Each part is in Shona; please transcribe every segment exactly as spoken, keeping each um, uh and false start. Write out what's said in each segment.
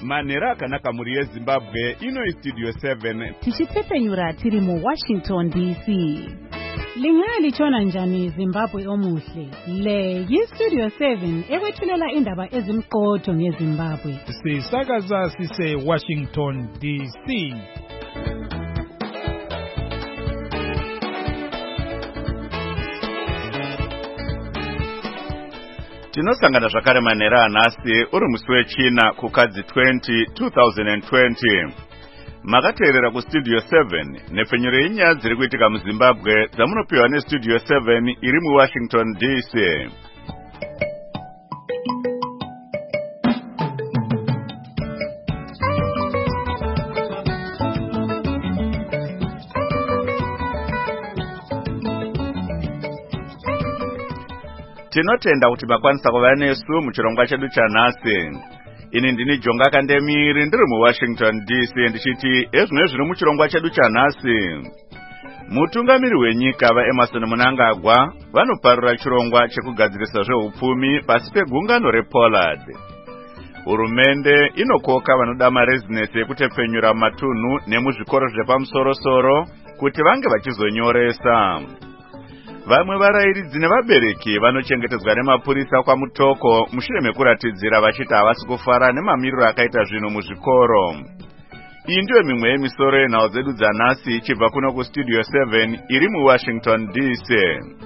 Manera akanaka muri yeZimbabwe ino Studio seven. Tichipfepenyura tiri mu Washington D C. Lingalichona njani Zimbabwe omuhle. Le yi-Studio seven ekwethulela indaba ezimqotho ngeZimbabwe. Sisakaza sise Washington D C. Tinosangana zvakare manera anasi uri musi wechina kukadzi twenty twenty twenty. Makateerera ku Studio seven nepfenyuro yenyaya dziri kuitika muZimbabwe dzamunopiwa neStudio seven iri mu Washington D C. Tinotenda kuti makwanisa kuva nesu muchirongwa chedu chanhasi. Ini ndini Jonga Kandemiri ndiri mu Washington D C ndichiti ezvino zviri muchirongwa chedu chanhasi. Mutungamiri wenyika vaEmmerson Mnangagwa vanoparura chirongwa chekugadzirisa zveupfumi pasi pegungano rePollard. Hurumende inokoka vanoda marezinesi ekutepfenyura matunhu nemuzvikoro zvepamusoro-soro kuti vange vachizonyoresa. Vamwe varairidzi nevabereki vanochengetedzwa nemapurisa kwamutoko mushure mekuratidzira vachiti havasi kufara nemamiriro akaita zvinhu muzvikoro. Iyi ndiyo mimwe yemisoro yenhau dzedu dzanhasi ichibva kuno kuStudio seven iri mu Washington D C.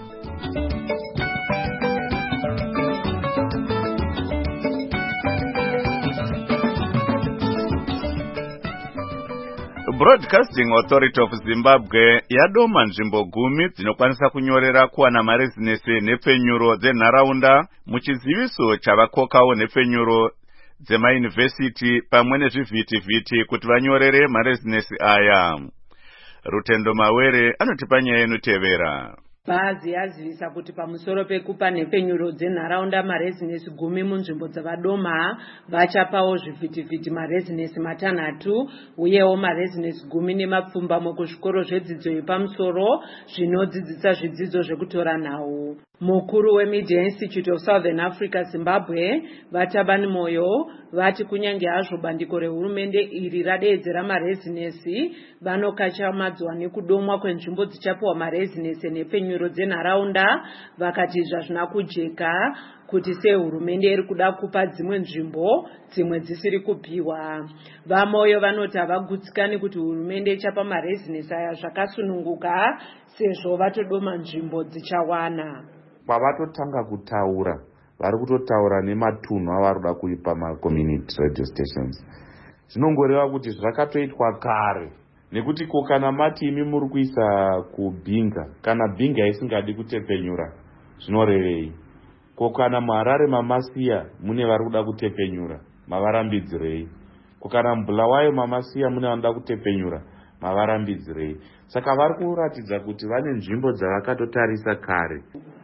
Broadcasting Authority of Zimbabwe yadoma nzvimbo gumi dzinokwanisa kunyorera kuwana marezinesi nepfenyuro dzenharaunda muchiziviso chavakokawo nepfenyuro dzemaYunivhesiti pamwe nezvivhiti-vhiti kuti vanyorere marezinesi aya. Rutendo Mawere anotipa nyaya inotevera. Bazi yazivisa kuti pamusoro pekupa nepfenyuro dzenharaunda marezinesi gumi munzvimbo dzavadoma vachapawo zvivhiti-vhiti marezinesi matanhatu uyewo marezinesi gumi nemapfumbamo kuzvikoro zvedzidzo yepamusoro zvinodzidzisa zvidzidzo zvekutora nhau. Mukuru weMedia Institute of Southern Africa Zimbabwe Vatabani Moyo vati kunyange hazvo bandiko rehurumende iri radeedzera marezinesi vanokachamadzwa nekudomwa kwenzvimbo dzichapiwa marezinesi nepfenyuro dzenharaunda vakati zvazvina kujeka kuti sehurumende iri kuda kupa dzimwe nzvimbo dzimwe dzisiri kupiwa. Vamoyo vanoti havagutsikani kuti hurumende ichapa marezinesi aya zvakasununguka sezvo vatodoma nzvimbo dzichawana. Pavatotanga kutaura vari kutotaura nematunhu avari kuda kuipa macommunity radio stations. Zvinongoreva kuti zvakatoitwa kare nekuti ko kana mati imi muri kuisa kubhinga kana bhinga isingadi kutepfenyura zvinorevei? Ko kana muHarare mamasiya mune vari kuda kutepfenyura mavarambidzirei? Ko kana muBulawayo mamasiya mune vanoda kutepfenyura mavarambidzirei? Saka vari kuratidza kuti vane nzvimbo dzavakatotarisa kare.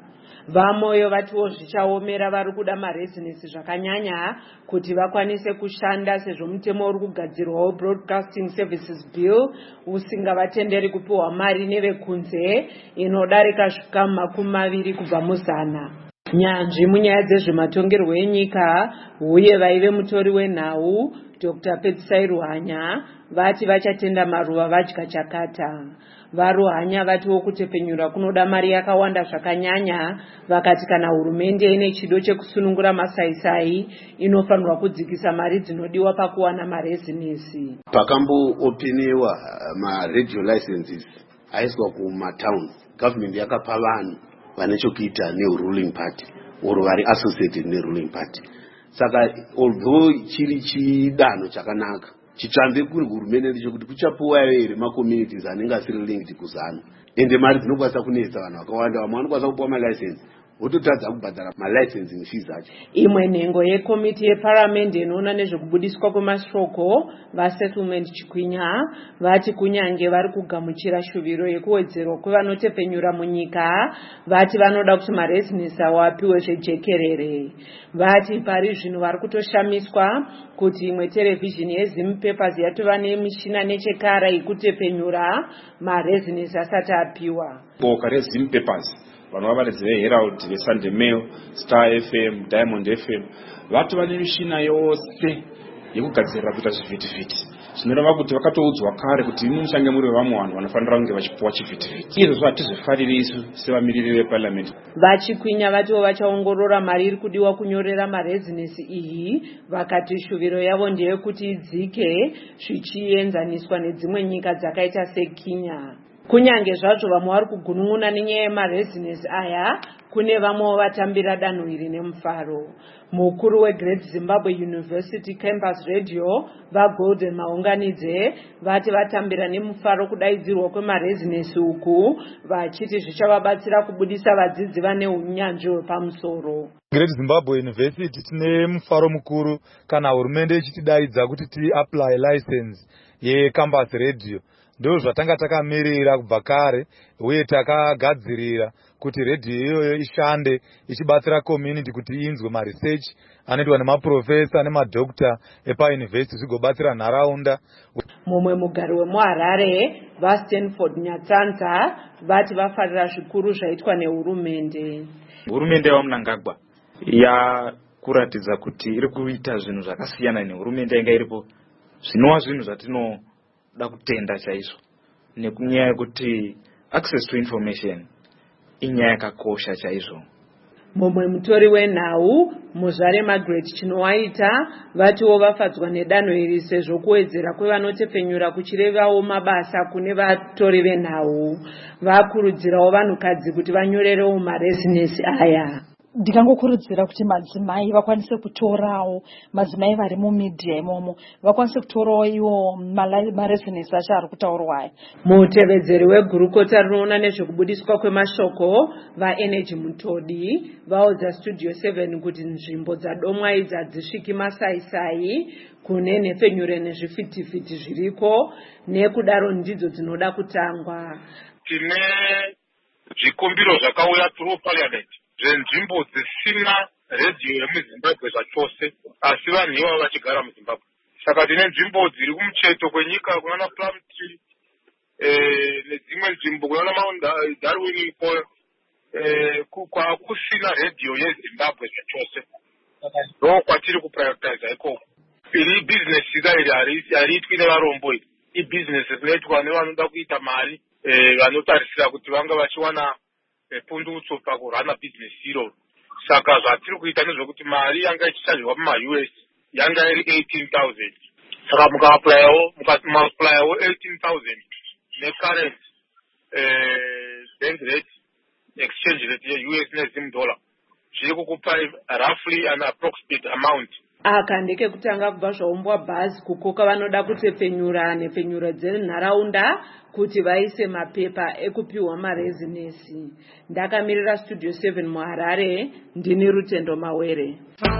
Vamoyo vatiwo zvichaomera vari kuda marezinesi zvakanyanya kuti vakwanise kushanda sezvo mutemo uri kugadzirwawo Broadcasting Services Bill usingavatenderi kupiwa mari nevekunze inodarika zvikamu makumi maviri kubva muzana. Nyanzvi munyaya dzezvematongerwo enyika uye vaive mutori wenhau Doctor Petsai Ruhanya vati vachatenda maruva vadya chakata. Varuhanya vatiwo kutepfenyura kunoda mari yakawanda zvakanyanya vakati kana hurumende ine chido chekusunungura masaisai inofanirwa kudzikisa mari dzinodiwa pakuwana marezinesi. Pakamboopiniwa maradio licenses aiswa kumatown, government yakapa vanhu vane chokuita neruling party oro vari associated neruling party. Saka although chiri chidanho chakanaka chitsvambe kuri hurumende ndechekuti kuchapuwayo here macommunities anenge asiri linked kuzana ende mari dzinokwanisa kunetsa vanhu vakawanda. Vamwe vanokwanisa kupuwa malicense wototadza kubhadhara malicensing fees acho. Imwe nhengo yekomiti yeparamende inoona nezvekubudiswa kwemashoko vasettlement Chikwinya vati kunyange vari kugamuchira shuviro yekuwedzerwa kwevanotepfenyura munyika vati vanoda kuti marezinesi awapiwe zvejekerere. Vati pari zvino vari kutoshamiswa kuti imwe televhizhini yeZimpapers yatova nemishina nechekara yekutepfenyura marezinesi asati apiwa. Boka reZimpapers vanova varidzi veHerald, veSunday Mail, Star F M, Diamond F M vatova nemishina yose yekugadzirira kuita zvivhitivhiti zvinoreva kuti vakatoudzwa kare kuti imi muchange muri vamwe vanhu vanofanira kunge vachipuwa chivhitivhiti. Izvozvo hatizvifariri isu sevamiriri veparliament. Vachikwinya vatiwo vachaongorora mari iri kudiwa kunyorera marezinesi iyi, vakati shuviro yavo ndeyekuti idzike zvichienzaniswa nedzimwe nyika dzakaita seKenya. Kunyange zvazvo vamwe vari kugunun'una nenyaya yemarezinesi aya, kune vamwewo vatambira danho iri nemufaro. Mukuru weGreat Zimbabwe University Campus Radio vaGolden Maunganidze vati vatambira nemufaro kudaidzirwa kwemarezinesi uku, vachiti zvichavabatsira kubudisa vadzidzi vane unyanzvi hwepamusoro. Great Zimbabwe University tine mufaro mukuru kana hurumende ichitidaidza kuti ti apply license yeCampus Radio. Ndo zvatanga takamirira kubva kare uye takagadzirira kuti radio iyoyo ishande ichibatsira community kuti inzwe ma research anoitwa nemaprofesa nemadokta epauniversity zvigobatsira nharaunda. Mumwe mugari wemuHarare vaStanford Nyatsanza vati vafarira zvikuru zvaitwa nehurumende. Hurumende yaMnangagwa yakuratidza kuti iri kuita zvinhu zvakasiyana nehurumende yanga iripo, zvinova zvinhu zvatino da kutenda chaizvo nekunyaya yekuti access to information inyaya yakakosha chaizvo. Mumwe mutori wenhau muzvare Margaret Chinowaita vatiwo vafadzwa nedanho iri sezvo kuwedzera kwevanotepfenyura kuchirevawo mabasa kune vatori venhau. Vakurudzirawo vanhukadzi kuti vanyorerewo marezinesi aya. Ndikangokurudzira kuti madzimai vakwanise kutorawo, madzimai vari mumedia imomo vakwanise kutorawo iwo marezinesi acho ari kutaurwa. Mutevedzeri wegurukota rinoona nezvekubudiswa kwemashoko vaEnergy Mutodi vaudza Studio seven kuti nzvimbo dzadomwa idzi hadzisviki masaisai kune nhepfenyuro nezvifhitivhiti zviriko, nekudaro ndidzo dzinoda kutangwa. Tine zvikumbiro zvakauya through parliament zvenzvimbo dzisina redhiyo yemuZimbabwe zvachose, asi vanhu ivavo vachigara muZimbabwe. Saka tine nzvimbo dziri kumucheto kwenyika kunana Plumtree nedzimwe nzvimbo kunana Mount Darwin ko kwakusina redhiyo yeZimbabwe zvachose. Ndo kwatiri kuprioritiza ikoko. Iri business iri hariitwi nevarombo, iri ibusiness rinoitwa nevanoda kuita mari, vanotarisira kuti vanga vachiwana pundutso pakurana business iro. Saka zvatiri kuita nezvekuti mari yanga ichicharjwa muma-U S yanga iri eighteen thousand. Saka muka-applyawo muka-applyawo eighteen thousand ne-current bank rate, exchange rate ye-U S neZim dollar, zviri kukupa roughly an approximate amount. Aka ndekekutanga kubva zvaumbwa bhazi kukoka vanoda kutepfenyura nhepfenyuro dzenharaunda kuti vaise mapepa ekupiwa marezinesi. Ndakamirira Studio seven muHarare, ndini Rutendo Mawere.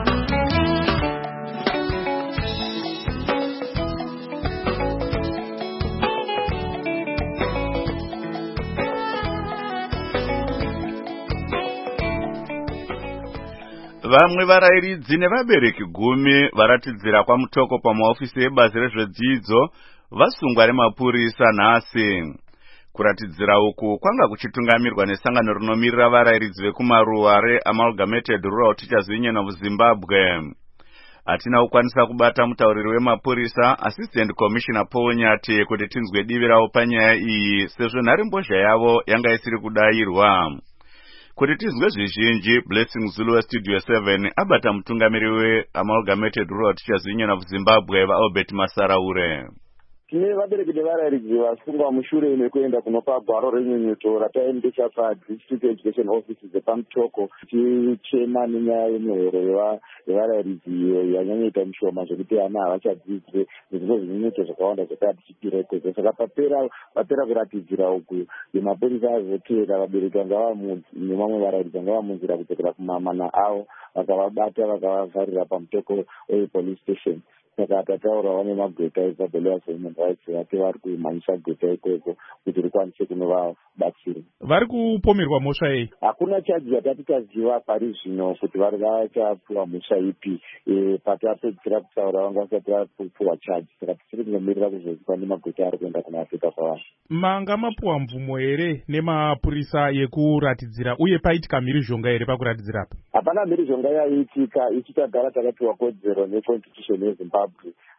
Vamwe varairidzi nevabereki gumi varatidzira kwamutoko pamaofisi ebazi rezvedzidzo vasungwa remapurisa nhasi. Kuratidzira uku kwanga kuchitungamirwa nesangano rinomirira varairidzi vekumaruwa reAmalgamated Rural Teachers Union of Zimbabwe. Hatina kukwanisa kubata mutauriri wemapurisa Assistant Commissioner Paul Nyati kuti tinzwe divi ravo panyaya iyi, sezvo nharembozha yavo yanga isiri kudairwa. Kuti tinzwe zvizhinji, Blessing Zulu weStudio seven abata mutungamiri weAmalgamated Rural Teachers Union of Zimbabwe vaAlbert Masaraure. Tine vabereki nevarairidzi vasungwa mushure mekuenda kunopa gwaro renyunyuto rataendesa paDistrict Education Offices dzepamutoko, tichema nenyaya yemihoro yevarairidzi yanyanyaita mushoma zvekuti ana havachadzidze nezvimwe zvinyunyuto zvakawanda zvakati chipirekwedza. Saka papera papera kuratidzira uku yemapurisa azotera vabereki vanga nemamwe varairidzi vanga vamunzira kudzokera kumamana avo, vakavabata vakavavharira pamutoko wepolice station. Saka tataurawo nemagweta eZabelwa Human Rights vati vari kumhanyisa gweta ikoko kuti rikwanise kunovabatsira. Vari kupomerwa mhosva yei? Hakuna chaji yatati taziva pari zvino kuti vari vachapiwa mhosva ipi. Patapedzisira kutaura vanga vasati vapiwa chaji, saka tisiri kungomirira kuzozipa nemagweta ari kuenda kunoafika kwavanhu. Manga mapuwa mvumo here nemapurisa yekuratidzira, uye paitika mhirizhonga here pakuratidzira apa? Hapana mhirizhonga yaiitika, ichitagara takapiwa kodzero neconstitution yeZimbabwe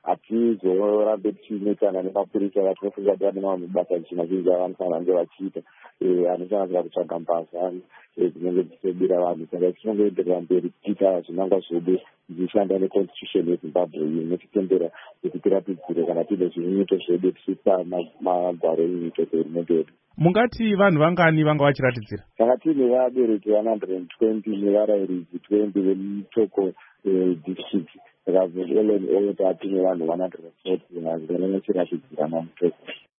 hatizorambe tichiinetsana nemapurisa vatinofunga kuti vane mamwe mabasa mazhinji avanofanira kunge vachiita anosanganisira kutsvaga mbasa dzinenge dzichibira vanhu. Saka tinongoenderera mberi tichiita zvinangwa zvedu tichishanda neconstitution yezimbabwe inotitendera kuti tiratidzire kana tine zvinyito zvedu tichipa magwaro enyito ehurumende yedu. Mungati vanhu vangani vanga vachiratidzira? Saka tine vabereki one hundred twenty nevarairidzi twenty vemutoko district. Saka all in all tatine vanhu one hundred forty vanochiratidzira mamutoko.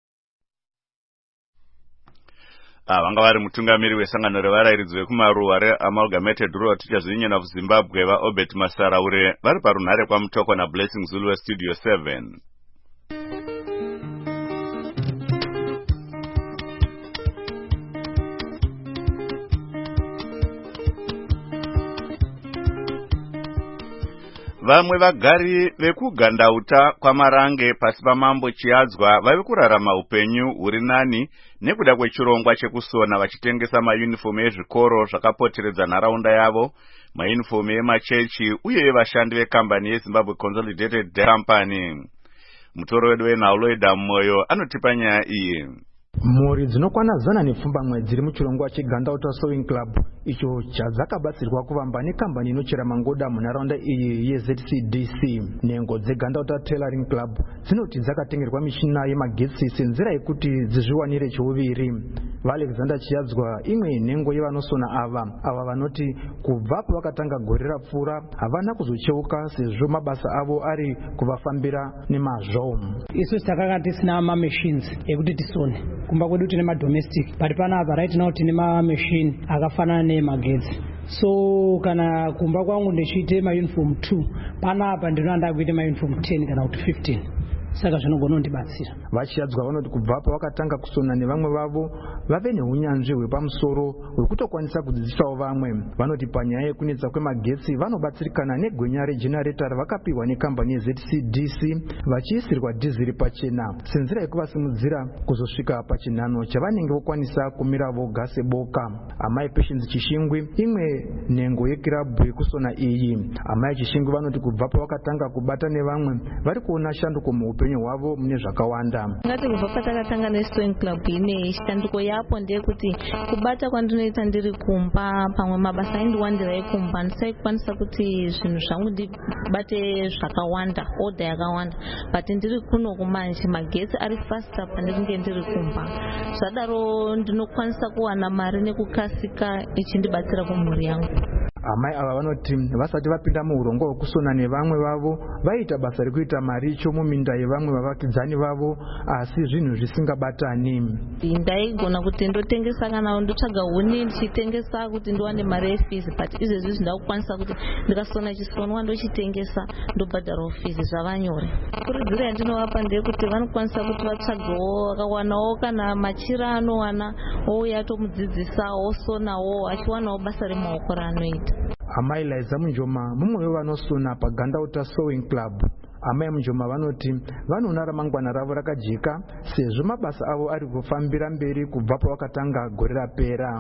Ah, vanga vari mutungamiri wesangano revarairidzi vekumaruwa reamalgamated road teachers union of Zimbabwe vaObert Masaraure vari parunhare kwamutoko naBlessing Zulu westudio seven. Vamwe vagari vekugandauta kwamarange pasi pamambo Chiadzwa vavi kurarama upenyu huri nani nekuda kwechirongwa chekusona vachitengesa mayunifomu ezvikoro zvakapoteredza nharaunda yavo, mayunifomu emachechi uye vashandi vekambani yeZimbabwe Consolidated Company. Mutoro wedu weNhauloida Moyo anotipa nyaya iyi. Mhuri dzinokwana zana nepfumbamwe dziri muchirongwa chegandauta sewing club icho chadzakabatsirwa kuvamba nekambani inochera mangoda munharaunda iyi yeZ C D C. Nhengo dzegandauta tailoring club dzinoti dzakatengerwa mishina yemagetsi senzira yekuti dzizviwanire chiuviri. VaAlexander Chiadzwa imwe nhengo yevanosona ava ava vanoti kubva pavakatanga gore rapfuura havana kuzocheuka sezvo mabasa avo ari kuvafambira nemazvo. Isu takanga tisina mamachines ekuti tisone kumba kwedu tine madomestic but panapa right now tine mamachine akafanana nemagetsi. So kana kumba kwangu ndichiite mauniform two panapa ndinoanda kuita mauniform ten kana kuti fifteen. Saka zvinogona kundibatsira. Vachiadzwa vanoti kubva pavakatanga kusona nevamwe vavo vave neunyanzvi hwepamusoro hwekutokwanisa kudzidzisawo vamwe. Vanoti panyaya yekunetsa kwemagetsi vanobatsirikana negwenya regenerator ravakapiwa nekambani yeZ C D C vachiisirwa dhiziri pachena senzira yekuvasimudzira kuzosvika pachinhano chavanenge vokwanisa kumira voga seboka. Amai Patience Chishingwi imwe nhengo yekirabhu yekusona iyi. Amai Chishingwi vanoti kubva pavakatanga kubata nevamwe vari kuona shanduko muupenyu hwavo mune zvakawanda. Ngati kubva patakatanga nesewing club ine shanduko yapo ndeyekuti kubata kwandinoita ndiri kumba pamwe mabasa aindiwandira ekumba ndisaikwanisa kuti zvinhu zvangu ndibate zvakawanda order yakawanda but ndiri kuno kumanje magetsi ari faster pandikunge ndiri kumba zvadaro ndinokwanisa kuwana mari nekukasika ichindibatsira kumhuri yangu. Amai ava vanoti vasati vapinda muurongo hwekusona nevamwe vavo vaita basa rekuita mari icho muminda yevamwe vavakidzani vavo asi zvinhu zvisingabatani. Ndaigona kuti ndotengesa kana ndotsvaga huni ndichitengesa kuti ndiwane mari yefizi but izvezvi zvindakukwanisa kuti ndikasona chisonwa ndochitengesa ndobhadharawo fizi zvavanyore. Kurudziro yandinovapa ndeyekuti vanokwanisa kuti vatsvagawo vakawanawo kana machira anowana ouya tomudzidzisa osonawo achiwanawo basa remaoko raanoita. Amai Liza Munjoma mumwe wevanosona pagandauta sewing club. Amai Munjoma vanoti vanoona ramangwana ravo rakajeka sezvo mabasa avo ari kufambira mberi kubva pavakatanga gore rapera.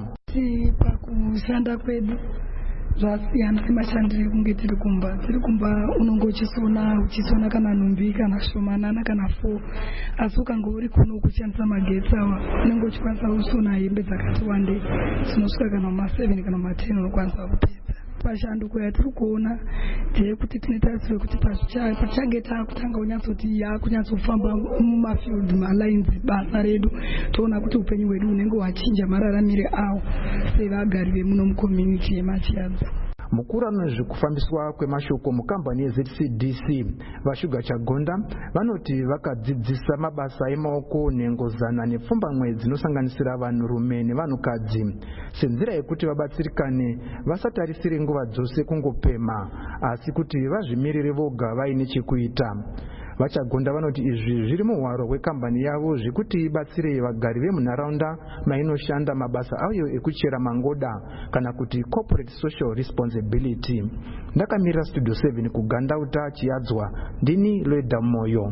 Pakushanda kwedu zvasiyana semashandiro kunge tiri kumba. Tiri kumba unonge uchisona uchisona kana nhumbi kana shomanana kana four asi ukange uri kuno kushandisa magetsi awa unenge uchikwanisa kusona hembe dzakati wandei dzinosvika kana ma seven kana ma ten unokwanisa kupedza. Pashanduko yatiri kuona ndeyekuti tine tarisiro kuti pachange taakutanga kunyatsoti yakunyatsofamba mumafield malines basa redu toona kuti upenyu hwedu unenge hwachinja mararamire awo sevagari vemuno mucommunity yemaChiadzwa. Mukuru anozvikufambiswa kwemashoko mukambani yeZ C D C vaShuga Chagonda vanoti vakadzidzisa mabasa emaoko nhengo zana nepfumbamwe dzinosanganisira vanhurume nevanhukadzi senzira yekuti vabatsirikane vasatarisire nguva dzose kungopema asi kuti vazvimirire voga vaine chekuita. Vachagonda vanoti izvi zviri muhwaro hwekambani yavo zvekuti ibatsire vagari vemunharaunda mainoshanda mabasa ayo ekuchera mangoda kana kuti corporate social responsibility. Ndakamira studio seven kugandauta Chiadzwa ndini Loida Moyo.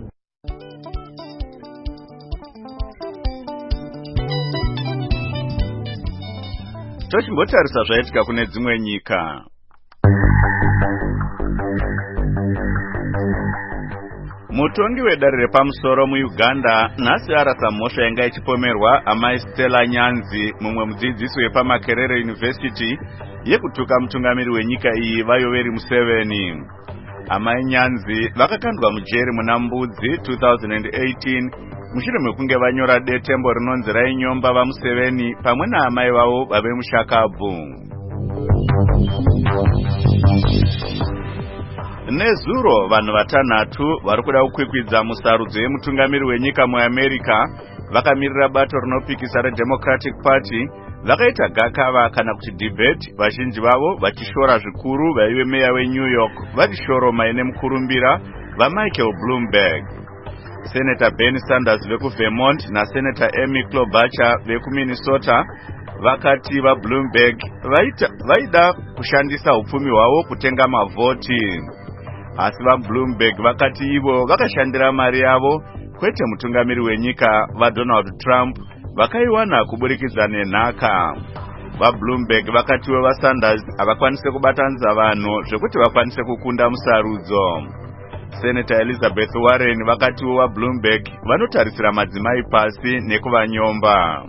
Tochimbotarisa zvaitika kune dzimwe nyika. Mutongi wedare repamusoro muUganda nhasi arasa mhosva yanga ichipomerwa amai Stella Nyanzi, mumwe mudzidzisi wepaMakerere University, yekutuka mutungamiri wenyika iyi Vayoweri Museveni. Amai Nyanzi vakakandwa mujeri muna Mbudzi two thousand eighteen mushure mekunge vanyora detembo rinonzi rainyomba vaMuseveni pamwe naamai vavo vavemuShakabvu. Nezuro vanhu vatanhatu vari kuda kukwikwidza musarudzo yemutungamiri wenyika muAmerica vakamirira bato rinopikisa reDemocratic Party vakaita gakava kana kuti debate, vazhinji vavo vachishora zvikuru vaive meya weNew York vachishoroma ine mukurumbira vaMichael Bloomberg. Senator Bernie Sanders vekuVermont naSenator Amy Klobuchar vekuMinnesota vakati vaBloomberg vaita vaida kushandisa upfumi hwavo kutenga mavhoti. Asi vaBloomberg vakati ivo vakashandira mari yavo kwete mutungamiri wenyika vaDonald Trump vakaiwana kuburikidza nenhaka. VaBloomberg vakatiwo vaSanders havakwanise kubatanidza vanhu zvekuti vakwanise kukunda musarudzo. Senator Elizabeth Warren vakatiwo vaBloomberg vanotarisira madzimai pasi nekuvanyomba.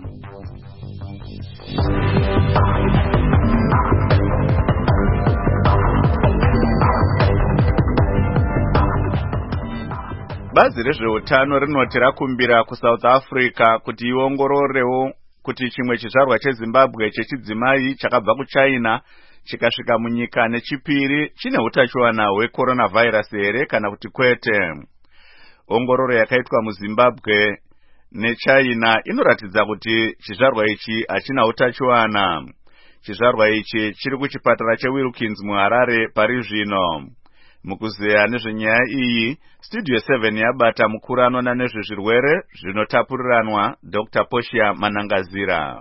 Bazi rezveutano rinoti rakumbira kuSouth Africa kuti iongororewo kuti chimwe chizvarwa cheZimbabwe chechidzimai chakabva kuChina chikasvika munyika nechipiri chine utachiwana hwecoronavirus here kana kuti kwete. Ongororo yakaitwa muZimbabwe neChina inoratidza kuti chizvarwa ichi hachina utachiwana. Chizvarwa ichi chiri kuchipatara cheWilkins muHarare pari zvino. Mukuzeya nezvenyaya iyi, Studio seven yabata mukuru anoona nezvezvirwere zvinotapuriranwa Doctor Portia Manangazira.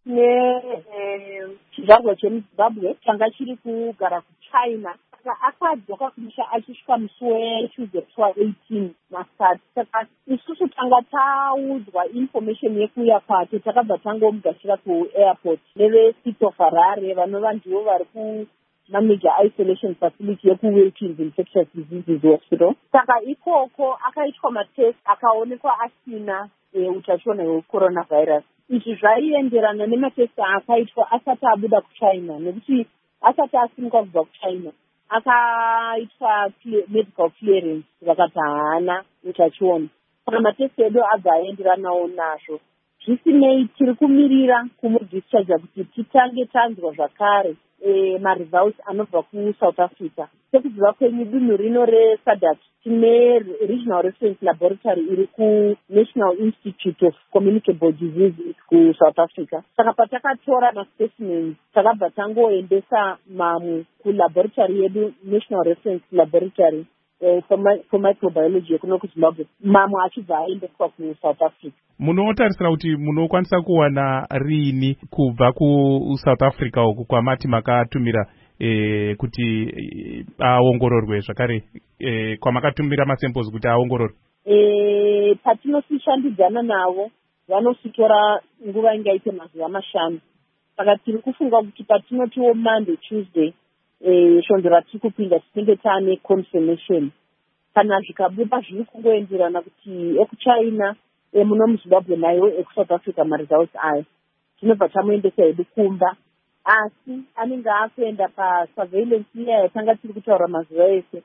Chizvarwa chemuZimbabwe changa chiri kugara kuChina akadzoka kumusha achisvika musi weTuesday eighteen masati. Saka isusu tanga taudzwa information yekuuya kwake takabva tangomugashira kuairport nevecity of Harare vanova ndivo vari ku major isolation facility yekuWilkins Infectious Diseases Hospital. Saka ikoko akaitwa matest akaonekwa asina utachiona hwecoronavirus. Izvi zvaienderana nematest akaitwa asati abuda kuChina nekuti asati asimuka kubva kuChina akaitwa medical clearance vakati haana utachiona. Saka matest edu abva aenderanawo nazvo. Zvisinei tiri kumirira kumudischarge kuti titange tanzwa zvakare E, ma-results anobva kuSouth Africa. Sekuziva kwenyu dunhu rino reSADC tine Regional Reference Laboratory iri kuNational Institute of Communicable Diseases kuSouth Africa. Saka patakatora ma-specimens takabva tangoendesa mamwe kulaboratory yedu National Reference Laboratory eh, for, my, for microbiology yekuno kuZimbabwe, mamwe achibva aendeswa kuSouth Africa. Munotarisira kuti munokwanisa kuwana rini kubva kuSouth Africa uku kwamati makatumira e, kuti aongororwe zvakare e, kwamakatumira masamples kuti aongororwe? E, patinosishandidzana navo vanositora nguva ingaite mazuva mashanu. Saka tiri kufunga kuti patinotiwo Monday Tuesday e, svondo ratiri kupinda tinenge taane confirmation. Kana zvikabuda zviri kungoenderana kuti ekuChina E, muno muZimbabwe nayo ekuSouth Africa ma-results ayo tinobva tamuendesa hedu kumba, asi anenge akuenda pasurveillance iya yatanga tiri kutaura mazuva ese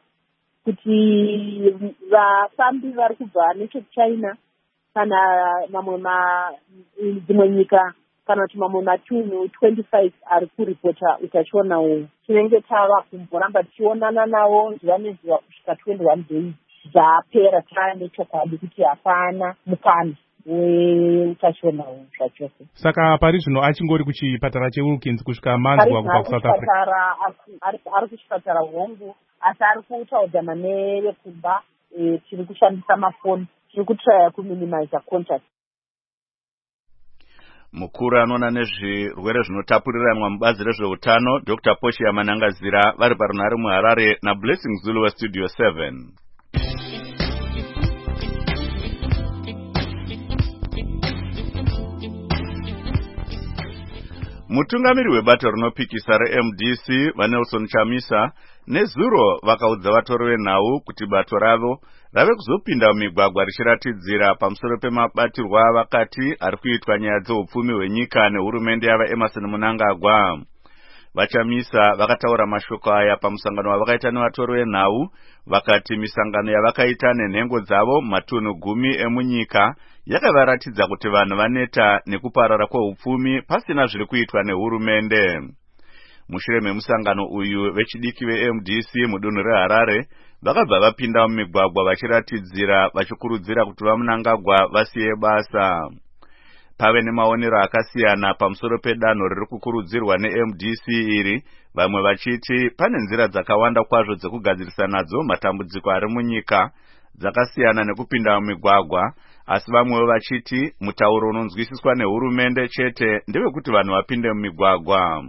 kuti vafambi vari kubva nechekuChina kana mamwe dzimwe nyika kana kuti mamwe matunhu twenty-five ari kuripota utachiona uhu tinenge tava kumboramba tichionana navo zuva nezuva kusvika twenty-one days dzapera taane chokwadi kuti hapana mukana weutachiona uhu zvachose. Saka pari zvino achingori kuchipatara cheWilkins kusvika manzwa kubva kuSouth Africa? Ari kuchipatara hongu asi ari kutaudza nevekumba e, tiri kushandisa mafoni tiri kutraya kuminimiza contact. Mukuru anoona nezvirwere zvinotapuriranwa mubazi rezveutano Doctor Portia Manangazira vari parunhare muHarare naBlessing Zulu weStudio seven. Mutungamiri webato rinopikisa reM D C vaNelson Chamisa nezuro vakaudza vatori venhau kuti bato ravo rave kuzopinda mumigwagwa richiratidzira pamusoro pemabatirwo avakati ari kuitwa nyaya dzeupfumi hwenyika nehurumende yavaEmerson Mnangagwa. VaChamisa vakataura mashoko aya pamusangano wavakaita nevatori venhau, vakati misangano yavakaita nenhengo dzavo matunhu gumi emunyika yakavaratidza kuti vanhu vaneta nekuparara kweupfumi pasina zviri kuitwa nehurumende. Mushure memusangano uyu, vechidiki veM D C mudunhu reHarare vakabva vapinda mumigwagwa vachiratidzira vachikurudzira kuti vaMnangagwa vasiye basa. Pave nemaonero akasiyana pamusoro pedanho riri kukurudzirwa neM D C iri, vamwe vachiti pane nzira dzakawanda kwazvo dzekugadzirisa nadzo matambudziko ari munyika dzakasiyana nekupinda mumigwagwa, asi vamwewo vachiti mutauro unonzwisiswa nehurumende chete ndewekuti vanhu vapinde mumigwagwa.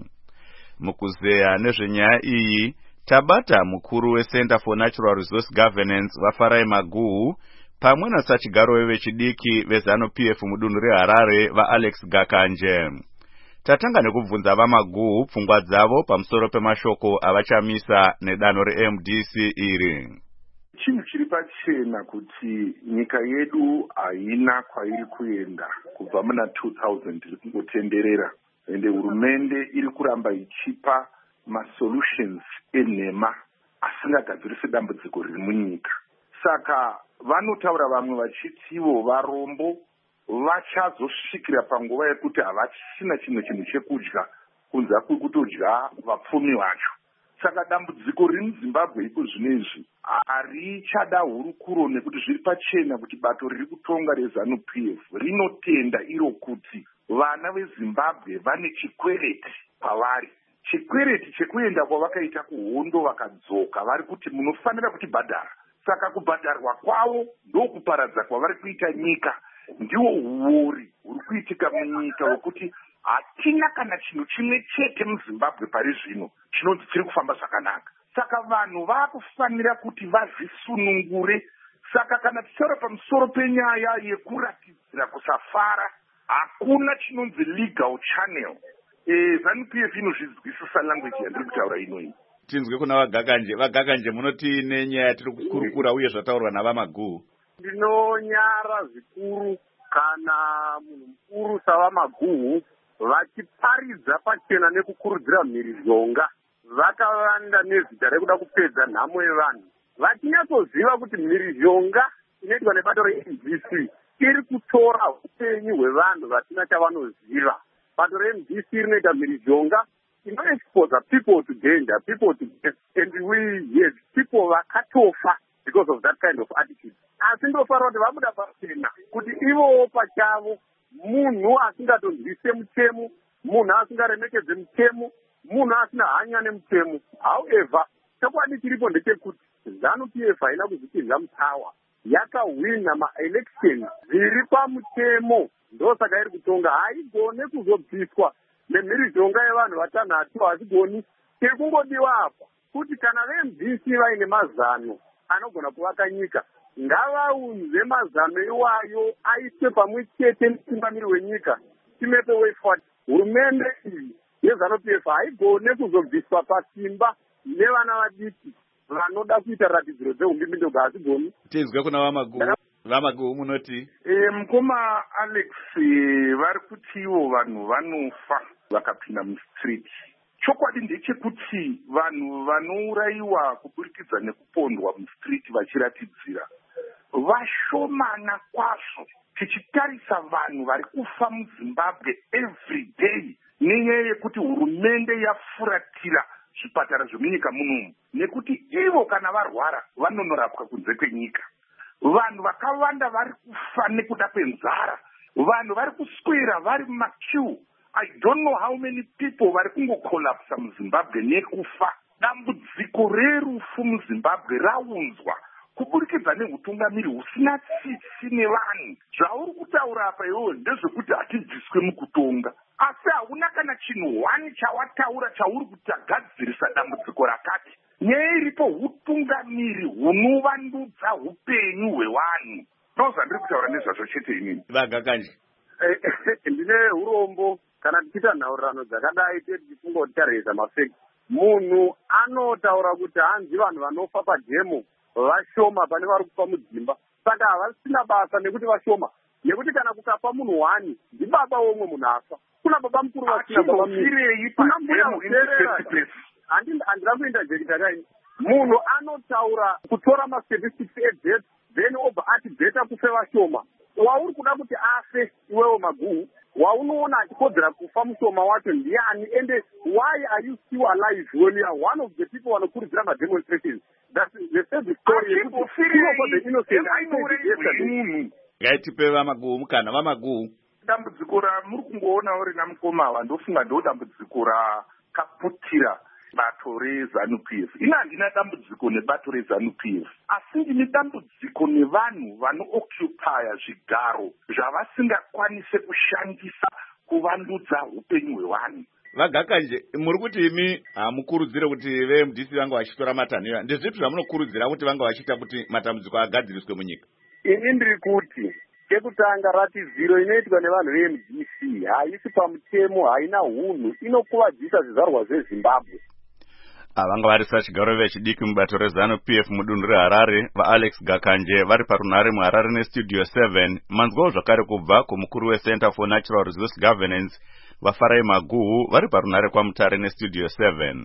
Mukuzeya nezvenyaya iyi tabata mukuru weCenter for Natural Resource Governance vaFarai Maguhu pamwe nasachigaro vevechidiki veZANU-P F mudunhu reHarare vaAlex Gakanje. Tatanga nekubvunza vaMaguhu pfungwa dzavo pamusoro pemashoko avaChamisa nedanho reM D C iri. Chinhu chiri pachena kuti nyika yedu haina kwairi kuenda kubva muna two thousand iri kungotenderera, ende hurumende iri kuramba ichipa masolutions enhema asingagadzirisi dambudziko riri munyika. Saka vanotaura vamwe vachitivo varombo vachazosvikira panguva yekuti havachina chimwe chinhu chekudya kunze kwekutodya vapfumi vacho. Saka dambudziko riri muZimbabwe iko zvinezvi harichada hurukuro nekuti zviri pachena kuti bato riri kutonga reZANU-P F rinotenda iro kuti vana veZimbabwe vane chikwereti pavari. Chikwereti chekuenda kwavakaita kuhondo vakadzoka vari kuti munofanira kutibhadhara. Saka kubhadharwa kwavo ndokuparadza kwavari kuita nyika, ndiwo huori huri kuitika munyika wekuti hatina kana chinhu chimwe chete muZimbabwe pari zvino chinonzi chiri kufamba zvakanaka. Saka vanhu vakufanira kuti vazvisunungure. Saka kana tichitaura pamusoro penyaya yekuratidzira kusafara, hakuna chinonzi legal channel. Eh, ZANU-P F inozvinzwisisa language yandiri kutaura inoyi. Tinzwe kuna vaGakanje. VaGakanje munoti nenyaya tiri kukurukura uye zvataurwa navaMaguhu. Ndinonyara zvikuru kana munhu mukuru savaMaguhu vachiparidza pachena nekukurudzira mhirizhonga vakavanda nezita rekuda kupedza nhamo yevanhu, vachinyasoziva kuti mhirizhonga inoitwa nebato reM D C iri kutora upenyu hwevanhu vasina chavanoziva. Bato reM D C rinoita mhirizhonga inoexpose people to danger, people to death, and we yes, people vakatofa because of that kind of attitude. Asi ndofanira kuti vabuda pachena kuti ivowo pachavo munhu asingatonzwise mutemo, munhu asingaremekedze mutemo, munhu asina hanya nemutemo. However, chokwadi chiripo ndechekuti ZANU-P F haina kuzvipinza mutawa, yakahwina maelection zviri pamutemo, ndosaka iri kutonga. Haigone kuzobviswa nemhirizhonga yevanhu vatanhatu, hazigoni. Chiri kungodiwa apa kuti kana veM D C vaine mazano anogona kuvaka nyika, ngavaunze mazano iwayo aiswe pamwe chete mutungamiri wenyika, timepe way forward. Hurumende iyi yeZANU-P F haigone kuzobviswa pasimba nevana vadiki vanoda kuita ratidziro dzeumbimbindoga, hazigoni. Tinzwe kuna vaMaguhu. VaMaguhu munoti? E, mukoma Alex, vari kuti ivo vanhu vanofa vakapinda mustreet. Chokwadi ndechekuti vanhu vanourayiwa kuburikidza nekupondwa mustreet vachiratidzira vashomana kwazvo. Tichitarisa vanhu vari kufa muZimbabwe every day nenyaya yekuti hurumende yafuratira zvipatara zvemunyika munomu, nekuti ivo kana varwara vanonorapwa kunze kwenyika. Vanhu vakawanda vari kufa nekuda kwenzara, vanhu vari kuswera vari mumaqueue. I don't know how many people vari kungokolapsa muZimbabwe nekufa. Dambudziko rerufu muZimbabwe raunzwa kuburikidza neutungamiri husina tsitsi nevanhu. Zvauri kutaura apa iwewe ndezvekuti hatibviswe mukutonga, asi hauna kana chinhu wani chawataura chauri kuti agadzirisa dambudziko rakati. Nyaya iripo utungamiri hunovandudza upenyu hwevanhu. Ndozvandiri kutaura nezvazvo chete inini. VaGakanje. Ndine urombo kana tichiita nhaurirano dzakadai tee tichifunga kuti tareza mafekti, munhu anotaura kuti hanzi vanhu vanofa padhemo vashoma pane vari kufa mudzimba, saka havasina basa nekuti vashoma, nekuti kana kukafa munhu wani ndibaba womwe munhu afa, kuna baba mukuru vasina baba miri, kuna mbuya muterera. Handira kuenda jekidakaini, munhu anotaura kutora mastatistics edeath then obva ati beta kufe vashoma. Wauri kuda kuti afe iwewo Maguhu, waunoona achikodzera kufa mushoma wacho ndiani, ende why are you still alive when you are one of the people vanokurudzira mademonstrations? That's the same story. Ngaitipe vaMaguhu mukana vaMaguhu. Dambudziko ramuri kungoona uri namukoma vandofunga ndo dambudziko rakaputira bato reZANU-P F. Ina handina dambudziko nebato reZANU-P F, asi ndine dambudziko nevanhu vanoocupya zvigaro zvavasingakwanise kushandisa kuvandudza upenyu hwevanhu. Vagakanje, muri kuti imi hamukurudzire kuti veM D C vanga vachitora matanhira, ndezvipi zvamunokurudzira kuti vanga vachiita kuti matambudziko agadziriswe munyika? Ini ndiri kuti chekutanga ratiziro inoitwa nevanhu veM D C haisi pamutemo, haina hunhu, inokuvadzisa zvizvarwa zveZimbabwe. Vanga vari sachigaro vechidiki mubato reZANU-P F mudunhu reHarare, vaAlex Gakanje vari parunhare muHarare neStudio seven, manzwawo zvakare kubva kumukuru weCenter for Natural Resource Governance, vaFarai Maguhu vari parunhare kwaMutare neStudio seven.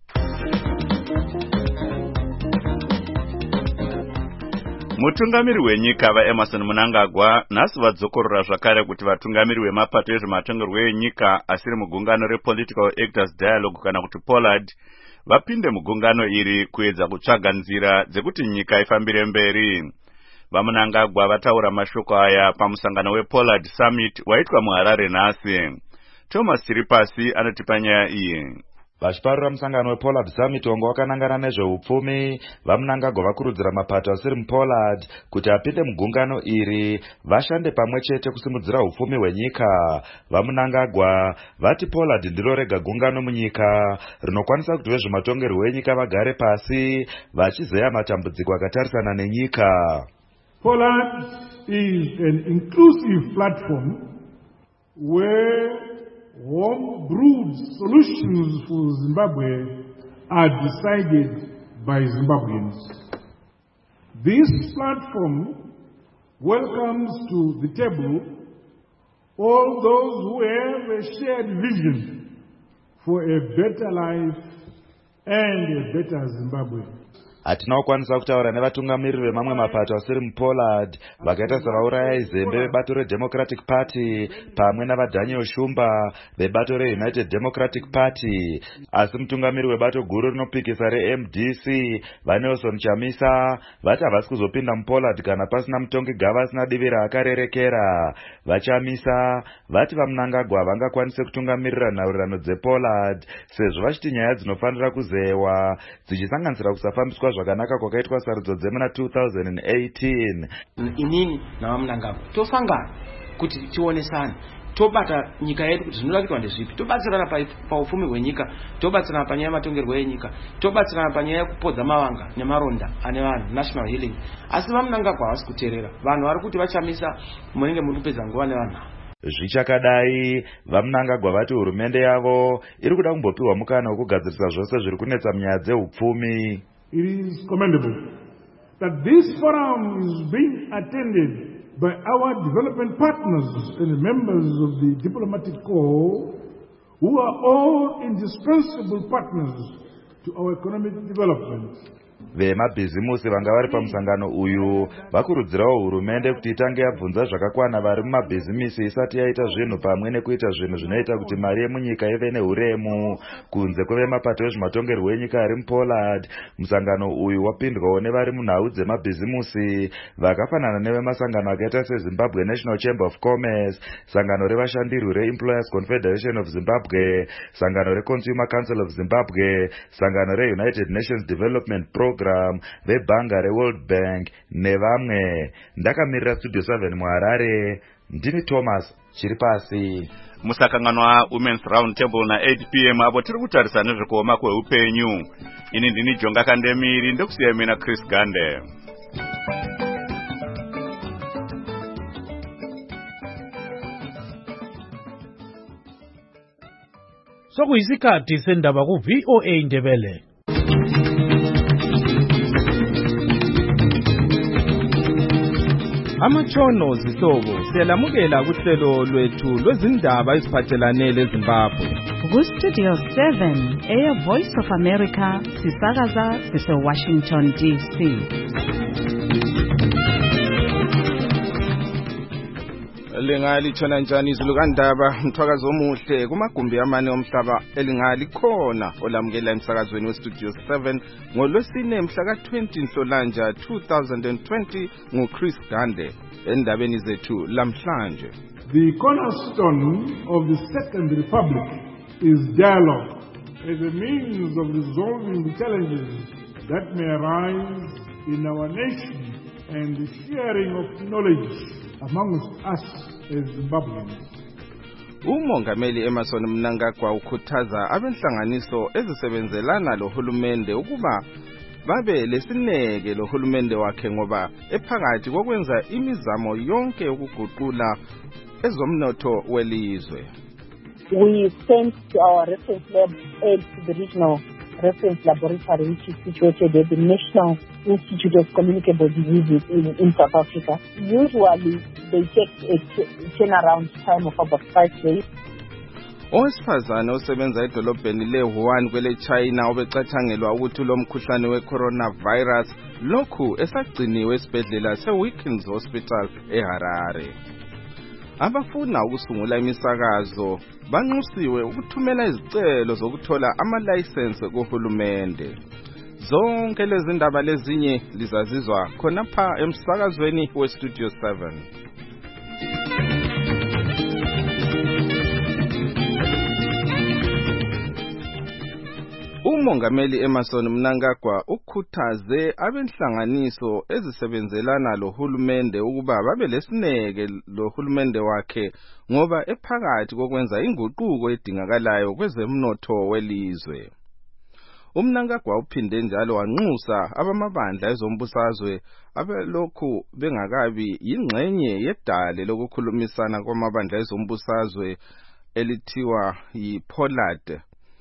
Mutungamiri wenyika vaEmerson Mnangagwa nhasi vadzokorora zvakare kuti vatungamiri vemapato ezvematongerwo enyika asiri mugungano rePolitical Actors Dialogue kana kuti POLAD vapinde mugungano iri kuedza kutsvaga nzira dzekuti nyika ifambire mberi. VaMnangagwa vataura mashoko aya pamusangano wePOLAD Summit waitwa muHarare nhasi. Thomas Chiripasi anotipa nyaya iyi. Vachiparura musangano wePOLAD Summit wanga wakanangana nezveupfumi, vaMnangagwa vakurudzira mapato asiri muPOLAD kuti apinde mugungano iri vashande pamwe chete kusimudzira upfumi hwenyika. VaMnangagwa vati POLAD ndiro rega gungano munyika rinokwanisa kuti vezvematongerwo enyika vagare pasi vachizeya matambudziko akatarisana nenyika. POLAD is an inclusive platform where home-brewed solutions for Zimbabwe are decided by Zimbabweans. This platform welcomes to the table all those who have a shared vision for a better life and a better Zimbabwe. Hatina kukwanisa kutaura nevatungamiriri vemamwe mapato asiri muPOLAD vakaita savaurayai zembe vebato reDemocratic Party pamwe navaDaniel Shumba vebato reUnited Democratic Party, asi mutungamiri webato guru rinopikisa reM D C vaNelson Chamisa vati havasi kuzopinda muPOLAD kana pasina mutongi gava asina divi raakarerekera. VaChamisa vati vaMnangagwa vangakwanise kutungamirira nhaurirano dzePOLAD sezvo vachiti nyaya dzinofanira kuzeyewa dzichisanganisira kusafambiswa zvakanaka kwakaitwa sarudzo dzemuna two thousand eighteen. Inini navaMnangagwa tosangana kuti tionesane, tobata nyika yedu kuti zvinoda kuitwa ndezvipi, tobatsirana paupfumi hwenyika, tobatsirana panyaya yematongerwo enyika, tobatsirana panyaya yekupodza mavanga nemaronda ane vanhu, national healing. Asi vaMnangagwa havasi kuteerera, vanhu vari kuti vaChamisa munenge muri kupedza nguva nevanhu. Zvichakadai, vaMnangagwa vati hurumende yavo iri kuda kumbopiwa mukana wekugadzirisa zvose zviri kunetsa munyaya dzeupfumi. It is commendable that this forum is being attended by our development partners and members of the diplomatic corps, who are all indispensable partners to our economic development. Vemabhizimusi vanga vari pamusangano uyu vakurudzirawo hurumende kuti itange yabvunza zvakakwana vari mumabhizimisi isati yaita zvinhu pamwe nekuita zvinhu zvinoita kuti mari yemunyika ive neuremu kunze kwevemapato ezvematongerwo enyika ari muPOLAD. Musangano uyu wapindwawo nevari munhau dzemabhizimusi vakafanana nevemasangano akaita seZimbabwe National Chamber of Commerce, sangano revashandirwi reEmployers Confederation of Zimbabwe, sangano reConsumer Council of Zimbabwe, sangano reUnited Nations Development Program, vebhanga reWorld Bank nevamwe. Ndakamirira Studio seven muHarare, ndini Thomas Chiripasi. Musakanganwa Women's Round Table na eight p m apo tiri kutarisa nezvekuoma kweupenyu. Ini ndini Jonga Kandemiri, ndokusiya mina Chris Gande. sokuyisikhathi sendaba ku V O A Ndebele. Amatshono zihlobo siyalamukela kuhlelo lwethu lwezindaba eziphathelane leZimbabwe. Ku Studio seven, Air Voice of America, sisakaza sise Washington D C. Lingali tshona njani izulu kandaba mthwakazo omuhle kumagumbi amane omhlaba elingali khona olamukela emsakazweni weStudio seven ngolwesine mhla ka twenty Nhlolanja two thousand twenty nguChris Gande endabeni zethu lamhlanje. The cornerstone of the Second Republic is dialogue as a means of resolving the challenges that may arise in our nation and the sharing of knowledge amongst us as Zimbabweans. Umongameli Emerson Mnangagwa ukhuthaza abenhlanganiso ezisebenzelana lohulumende ukuba babe lesineke lohulumende wakhe ngoba ephakathi kokwenza imizamo yonke ukuguqula ezomnotho welizwe. We sent to our reference lab aid to the regional reference laboratory, which is situated at the National Institute of Communicable Diseases in, in South Africa. Usually, they take a turnaround time of about five days. Owesifazane osebenza edolobheni le-Wuhan kwele China obecathangelwa ukuthi lo mkhuhlane we-coronavirus lokhu esagciniwe esibhedlela se-Wilkins Hospital eHarare. Abafuna ukusungula imisakazo banxusiwe ukuthumela izicelo zokuthola ama-license kuhulumende. Zonke lezi ndaba lezinye lizazizwa khonapha emsakazweni weStudio seven. Umongameli Emerson Mnangagwa ukhuthaze abenhlanganiso ezisebenzelana lohulumende ukuba babe lesineke lohulumende wakhe ngoba ephakathi kokwenza inguquko edingakalayo kwezemnotho welizwe. Umnangagwa uphinde njalo wanxusa abamabandla ezombusazwe abelokhu bengakabi yingxenye yedale lokukhulumisana kwamabandla ezombusazwe elithiwa yiPollard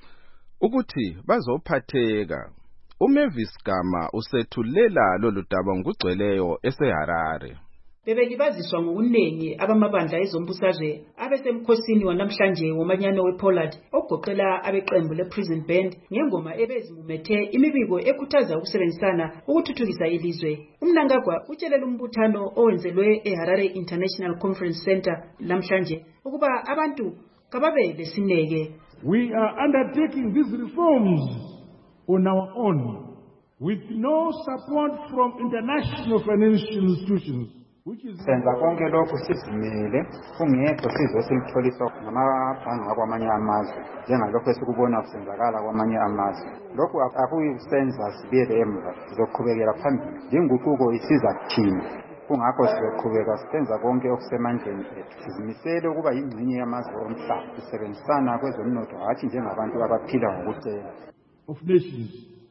ukuthi bazophatheka. uMavis Gama usethulela lolu daba ngokugcweleyo eseHarare. Bebelibaziswa ngokuningi abamabandla ezombusazwe abesemkhosini wanamhlanje womanyano wePollard ogoqela abeqembu lePrison Band ngengoma ebezimumethe imibiko ekhuthaza ukusebenzisana ukuthuthukisa ilizwe. UMnangagwa utshelela umbuthano owenzelwe eHarare International Conference Center lamhlanje ukuba abantu kababe lesineke. We are undertaking these reforms on our own with no support from international financial institutions. Senza konke lokhu sizimele kungekho sizo silitholiswa ngamabhangi akwamanye amazwe njengalokho esikubona kusenzakala kwamanye amazwe. Lokhu akuyisenza sibiyele emva, sizoqhubekela phambili. Inguquko isiza thina, kungakho sizoqhubeka sisenza konke okusemandleni ethu. Sizimisele ukuba yingxenye yamazwe omhlaba, sisebenzisana kwezomnotho hathi njengabantu abaphila ngokucela. Of nations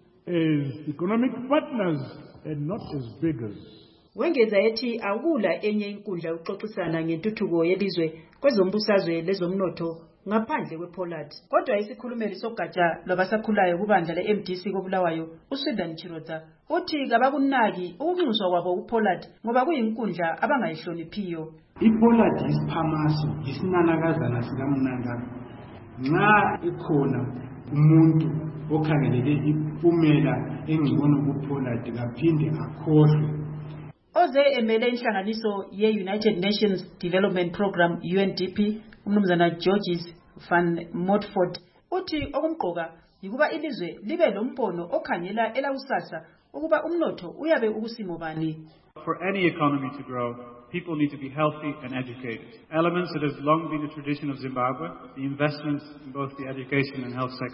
as economic partners and not as beggars. Wengeza ethi akula enye inkundla yokuxoxisana ngentuthuko yelizwe kwezombusazwe lezomnotho ngaphandle kwePollard. Kodwa isikhulumeli sogatsha lwabasakhulayo kubandla le-M D C koBulawayo uSudan Chiroza uthi kabakunaki ukunxuswa kwabo uPollard ngoba kuyinkundla abangayihloniphiyo. iPollard isiphamaso isinanakazana sikaMnangagwa. Nxa ikhona umuntu okhangelele impumela engcono kuPollard kaphinde akhohlwe. Oze emele inhlanganiso ye-United Nations Development Program U N D P umnumzana Georges van Montfort uthi okumqoka yikuba ilizwe libe lombono okhangela elakusasa ukuba umnotho uyabe ukusimo bani. For any economy to grow, people need to be healthy and educated. Elements that has long been the tradition of Zimbabwe, the investments in both the education and health sector,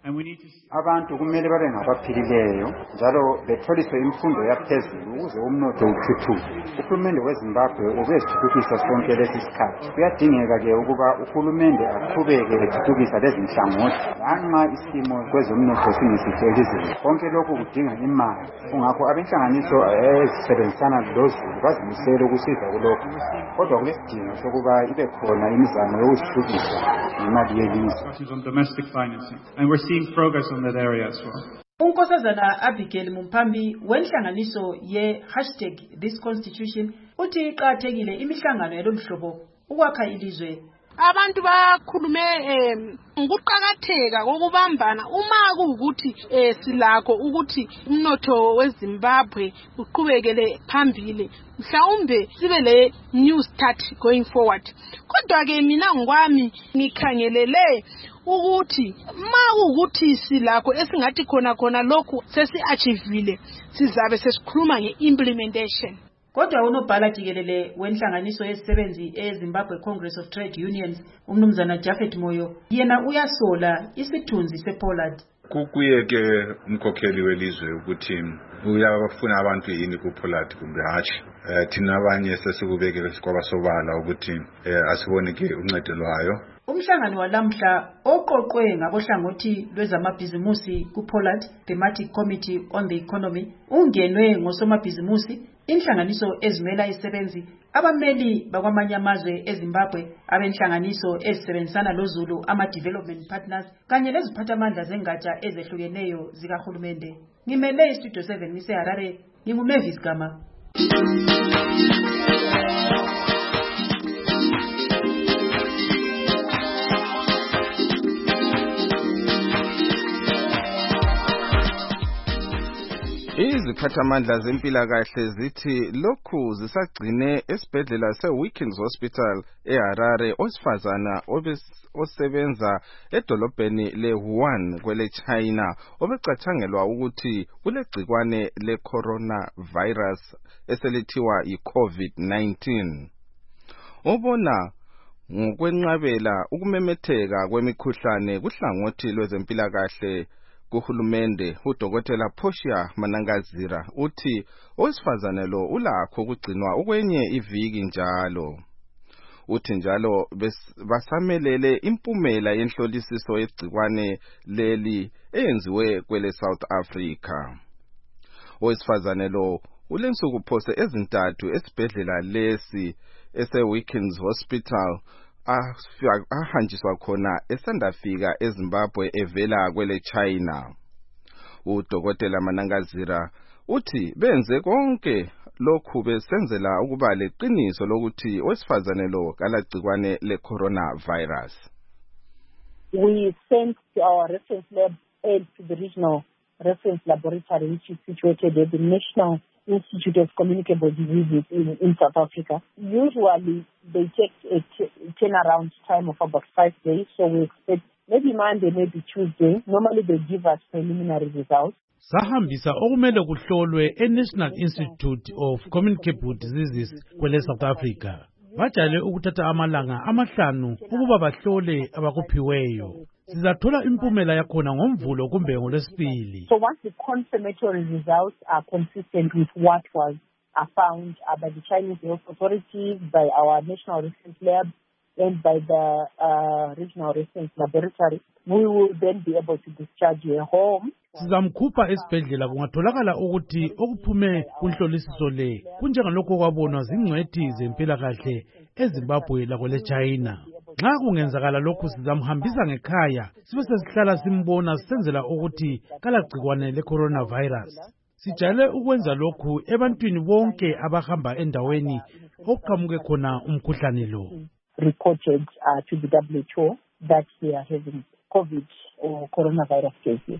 And we need to abantu kumele babe ngabaphilileyo njalo betholiswe imfundo yaphezulu ukuze umnotho uthuthuke. Uhulumende weZimbabwe ubezithuthukisa sonke lesi sikhathi. Kuyadingeka ke ukuba uhulumende aqhubeke ethuthukisa lezi nhlangothi lanxa isimo kwezomnotho singesihle elizweni. Konke lokhu kudinga imali. Kungakho abenhlanganiso ezisebenzisana lozulu bazimisele ukusiza kulokho. Kodwa kulesidingo sokuba ibe khona imizamo yokuzithuthukisa imali yelizwe. on domestic financing, and we're seeing progress on that area as well. unkosazana Abigail Mumpambi wenhlanganiso ye hashtag this constitution uthi iqathekile imihlangano yalomhlobo ukwakha ilizwe. Abantu bakhulume ngokuqhakatheka kokubambana uma kuukuthi silakho ukuthi umnotho weZimbabwe uqhubekele phambili mhlawumbe sibe le new start going forward. Kodwa ke mina ngokwami ngikhangelele ukuthi ma ukuthi silakho esingathi khona khona lokhu sesi achievile sizabe sesikhuluma ngeimplementation. Kodwa unobhala jikelele wenhlanganiso yezisebenzi eZimbabwe Congress of Trade Unions umnumzana Japhet Moyo yena uyasola isithunzi sePollard. Kukuye ke umkhokheli welizwe ukuthi uyafuna abantu yini kuPollard kumbe hatshi. Eh thina abanye sesikubekele kwabasobala ukuthi asibone ke uncedo lwayo. Umhlangano walamhla oqoqwe ngabohlangothi lwezamabhizimusi kuPollard Thematic Committee on the Economy ungenwe ngosomabhizimusi inhlanganiso ezimela isebenzi abameli bakwamanye amazwe eZimbabwe abenhlanganiso ezisebenzisana loZulu ama development partners kanye leziphathamandla zengatsha ezehlukeneyo zikahulumende. Ngimele istudio seven ngiseHarare nginguMavis Gama. Iziphathamandla zempilakahle zithi lokhu zisagcine esibhedlela seWilkins Hospital eHarare osifazana osebenza edolobheni leWuhan kwele China obecathangelwa ukuthi kulegcikwane le-coronavirus eselithiwa yi-COVID nineteen. Obona ngokwenqabela ukumemetheka kwemikhuhlane kuhlangothi lwezempilakahle kuhulumende uDokotela Portia Manangazira uthi owesifazane lo ulakho ukugcinwa ukwenye iviki njalo. Uthi njalo basamelele impumela yenhlolisiso yegcikwane leli eyenziwe kwele South Africa. Owesifazane lo ulensuku phose ezintathu esibhedlela lesi eseWilkins Hospital ahanjiswa khona esandafika eZimbabwe evela kwele China. uDokotela Manangazira uthi benze konke lokhu besenzela ukuba leqiniso lokuthi owesifazane lo kalagcikwane le-coronavirus. We sent our reference lab aid to the regional reference laboratory, which is situated at the National Institute of Communicable Diseases in, in South Africa. Usually, they take a t- turnaround time of about five days, so we expect maybe Monday, maybe Tuesday. Normally, they give us preliminary results. Sahambisa okumele kuhlolwe eNational Institute of Communicable Diseases kwele South Africa. Bajale ukuthatha amalanga amahlanu ukuba bahlole abakuphiweyo. Sizathola impumela yakhona ngomvulo kumbe ngolwesibili. So once the confirmatory results are consistent with what was uh, found uh, by the Chinese health authorities, by our national reference lab, and by the uh, regional reference laboratory, we will then be able to discharge her home. Sizamkhupha esibhedlela kungatholakala ukuthi okuphume kunhlolisiso le kunjengalokho kwabonwa zingcwethi zempilakahle eZimbabwe lakwele China. Nxa kungenzakala lokhu sizamhambisa ngekhaya sibe sesihlala simbona senzela ukuthi kalagcikwane le-coronavirus. Sijale ukwenza lokhu ebantwini bonke abahamba endaweni okuqhamuke khona umkhuhlane lo. Reported uh, to the W H O that they are having COVID or coronavirus cases.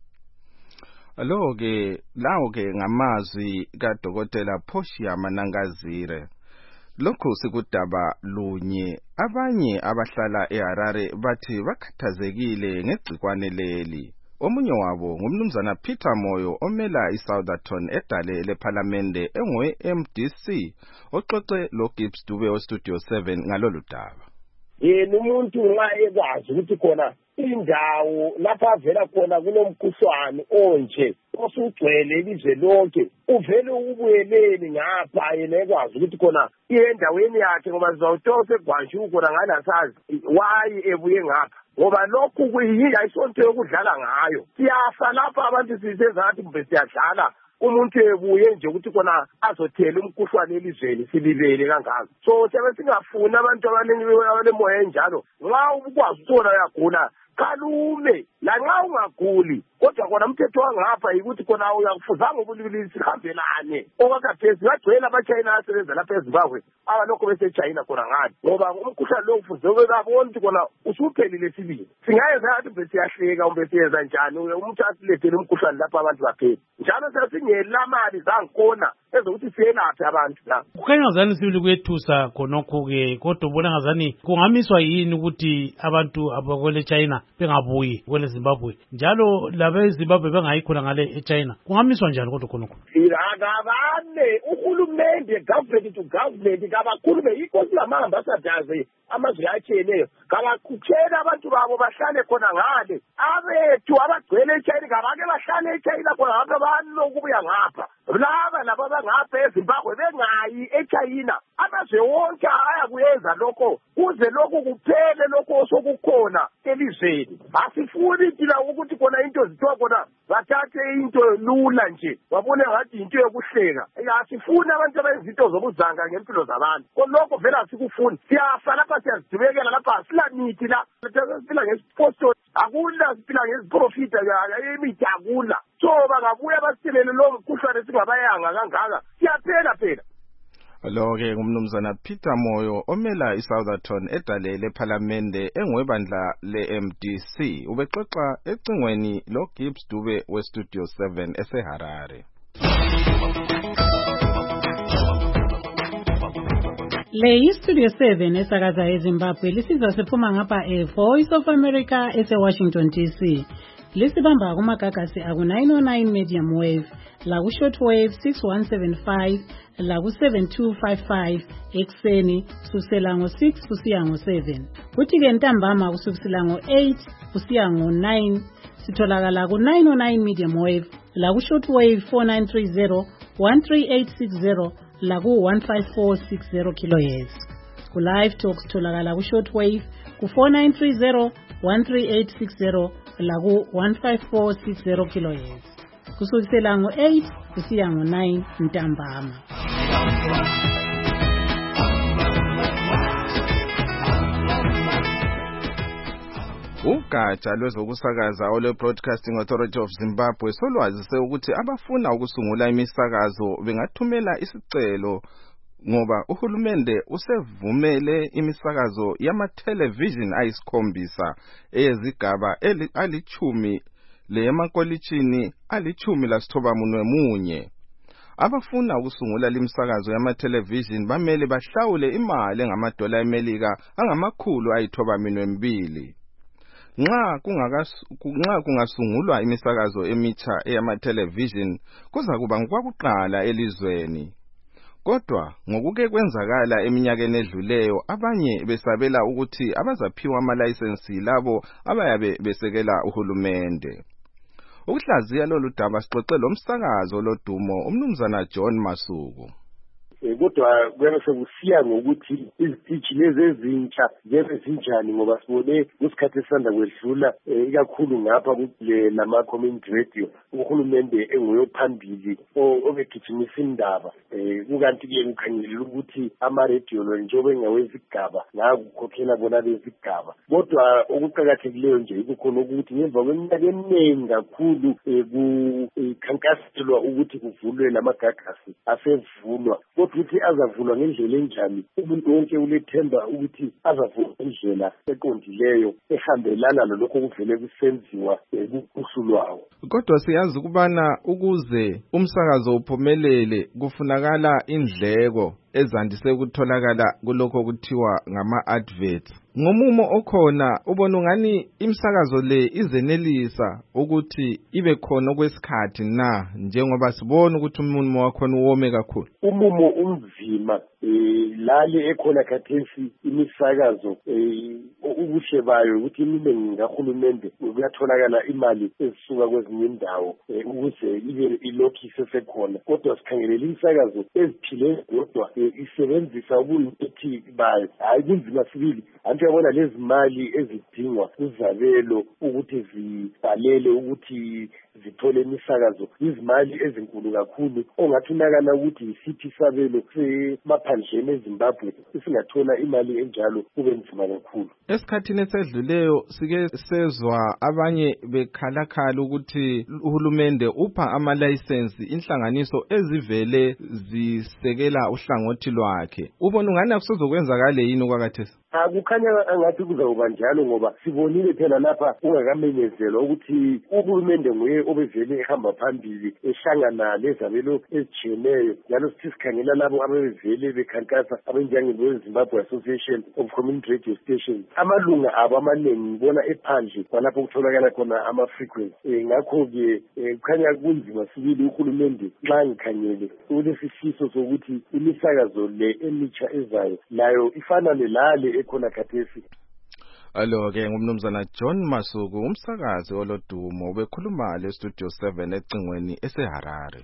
Alo ke lawo ke ngamazwi kaDokotela Portia Manangazire. Lokhu sikudaba lunye abanye abahlala eHarare bathi bakhathazekile ngegcikwane leli. Omunye wabo ngumnumzana Peter Moyo omela iSoutherton edale leParliamente engwe M D C oxoxe lo Gibbs Dube o Studio seven ngalolu daba. yena umuntu nxa ekwazi ukuthi khona indawo lapha avela khona kunomkhuhlwane onje osugcwele ilizwe lonke uvele ubuyeleni ngapha yena ekwazi ukuthi khona endaweni yakhe ngoba sizawutose egwanshu khona nganasazi wayi ebuye ngapha ngoba lokhu kuyinto ayisonto yokudlala ngayo siyafa lapha abantu sisezathi mbe siyadlala umuntu ebuye nje ukuthi khona azothela umkhuhlwane elizweni silibele kangaka so siyabe singafuni abantu abanemoya enjalo nxa ukwazi uthola uyagula kalume lanxa ungaguli kodwa kona umthetho wangapha yikuthi khona uyakufuzanga ubulili sihambelane okwakhathesi bagcwele abachina asebenza lapha eZimbabwe abalokho besechina khona ngani ngoba umkhuhlane lo ufuze ukabona ukuthi khona usuphelile sibili singayenza ngathi bese siyahleka umbe siyenza njani umuntu asilethele umkhuhlane lapha abantu baphela njalo sesingela mali zangikhona ezokuthi siyelaphe abantu la kukhanya ngazani sibili kuyethusa khonokho-ke kodwa ubona ngazani kungamiswa yini ukuthi abantu abakwele China bengabuyi kwele Zimbabwe njalo labe Zimbabwe bengayi khona ngale eChina kungamiswa njani kodwa khonokho akabane uhulumende government to government kabakhulume yikho silamambasadazi amazwe atshiyeneyo kabakhutshela abantu babo bahlale khona ngale abethu abagcwele eChina kabake bahlale eChina khona ngapha banokubuya ngapha laba laba bangapha eZimbabwe bengayi eChina amazwe wonke ayakuyenza lokho kuze lokho kuphele lokho osokukhona elizweni asifuni thina ukuthi khona into zithiwa khona bathathe into lula nje babone ngathi into yokuhleka asifuni abantu abenzinto zokuzanga ngempilo zabantu konokho vele asikufuni siyafa lapha siyazidubekela lapha silamithi la sila ngesiphosto akula siphila ngesiprofita imithi akula so bangabuya basilele lo mkhuhlane singabayanga kangaka siyaphela phela lo-ke ngumnumzana Peter Moyo omela iSoutherton edalele ephalamende engwebandla le-M D C ubexoxa ecingweni loGibbs Dube weStudio seven eseHarare. Le yiStudio seven esakaza eZimbabwe lisiza siphuma ngapha eVoice of America eseWashington D C. Lisibamba kumagagasi aku nine oh nine medium wave, laku shortwave six one seven five, laku seven two five five ekseni kusukela ngo six kusiya ngo seven. Kuthi ke ntambama kusukela ngo eight kusiya ngo nine sitholakala ku nine oh nine medium wave, laku shortwave four nine three zero, one three eight six zero, laku one five four six zero kilohertz. Ku live talks sitholakala ku shortwave ku four nine three zero, one three eight six zero laku one five four six zero kilohertz kusukela ngo eight kusiya ngo nine ntambama. Ugatsha lwezokusakaza ole Broadcasting Authority of Zimbabwe solwazise ukuthi abafuna ukusungula imisakazo bengathumela isicelo ngoba uhulumende usevumele imisakazo yama-television ayisikhombisa eyezigaba alichumi leyemakolitshini alichumi lasithoba munwe munye. Abafuna ukusungula limsakazo yama-television bamele bahlawule imali engamadola eMelika angamakhulu ayithoba minwe mbili. Nxa kunga kungasungulwa imisakazo emitsha eyama-television kuza kuba ngokwakuqala elizweni. Kodwa ngokuke kwenzakala eminyakeni edluleyo abanye besabela ukuthi abazaphiwa ama-license labo abayabe besekela uhulumende. Ukuhlaziya lolu daba sixoxe lomsakazo lodumo umnumzana John Masuku. Kodwa kwebe sekusiya ngokuthi izitishi lezi ezintsha njebe zinjani ngoba sibone kusikhathi esanda kwedlula ikakhulu ngapha kule lama community radio uhulumende enguyophambili obegijimisa indaba kukanti ke ukhangelela ukuthi ama radio njengoba engawezigaba ngakukhokhela bona bezigaba kodwa okuqhakathekileyo nje ukukhona ukuthi ngemva kweminyaka eminingi kakhulu kukhankaselwa ukuthi kuvulwe lamagagasi asevulwa ukuthi azavulwa ngendlela enjani umuntu wonke ulethemba ukuthi azavulwa ngendlela eqondileyo ehambelana nalokho kuvele kusenziwa ukuhlulwayo. Kodwa siyazi ukubana ukuze umsakazo uphumelele kufunakala indleko ezandise ukutholakala kulokho kuthiwa ngama-adverts. Ngomumo okhona ubona ngani imsakazo le izenelisa ukuthi ibe khona okwesikhathi na njengoba sibona ukuthi umumo wakhona uwome kakhulu. Umumo unzima um lale ekhona khathesi imisakazo um ubuhle bayo ukuthi iminingi kahulumende kuyatholakala imali ezisuka kwezinye indawo um ukuze ibe ilokhu isesekhona kodwa sikhangelele imisakazo eziphile kodwa isebenzisa ubuyintethi bayo hhayi kunzima sibili anti uyabona lezi mali ezidingwa kuzabelo ukuthi zibhalele ukuthi zithole imisakazo izimali ezinkulu kakhulu ongathi unakana ukuthi yisiphi isabelo semaphandleni eZimbabwe esingathola imali enjalo kube nzima kakhulu. Esikhathini esedluleyo sike sezwa abanye bekhalakhala ukuthi uhulumende upha ama-license inhlanganiso ezivele zisekela uhlangothi lwakhe. Ubona ungani akusozokwenzakala yini okwakathesi? Akukhanya angathi kuzakuba njalo ngoba sibonile phela lapha kungakamenyezelwa ukuthi uhulumende nguye obevele ehamba phambili ehlangana lezabelo ezitshiyeneyo njalo sithi sikhangela labo abevele bekhankasa abanjengeZimbabwe Association of Community Radio Stations amalunga abo amaningi ngibona ephandle kwalapho kutholakala khona ama-frequency ngakho-ke kukhanya kunzima sibili uhulumende nxa ngikhangele ulesifiso sokuthi imisakazo le emitsha ezayo layo ifanane lale ekhona khathesi. Alo-ke ngumnumzana John Masuku umsakazi olodumo bekhuluma le Studio seven ecingweni eseHarare.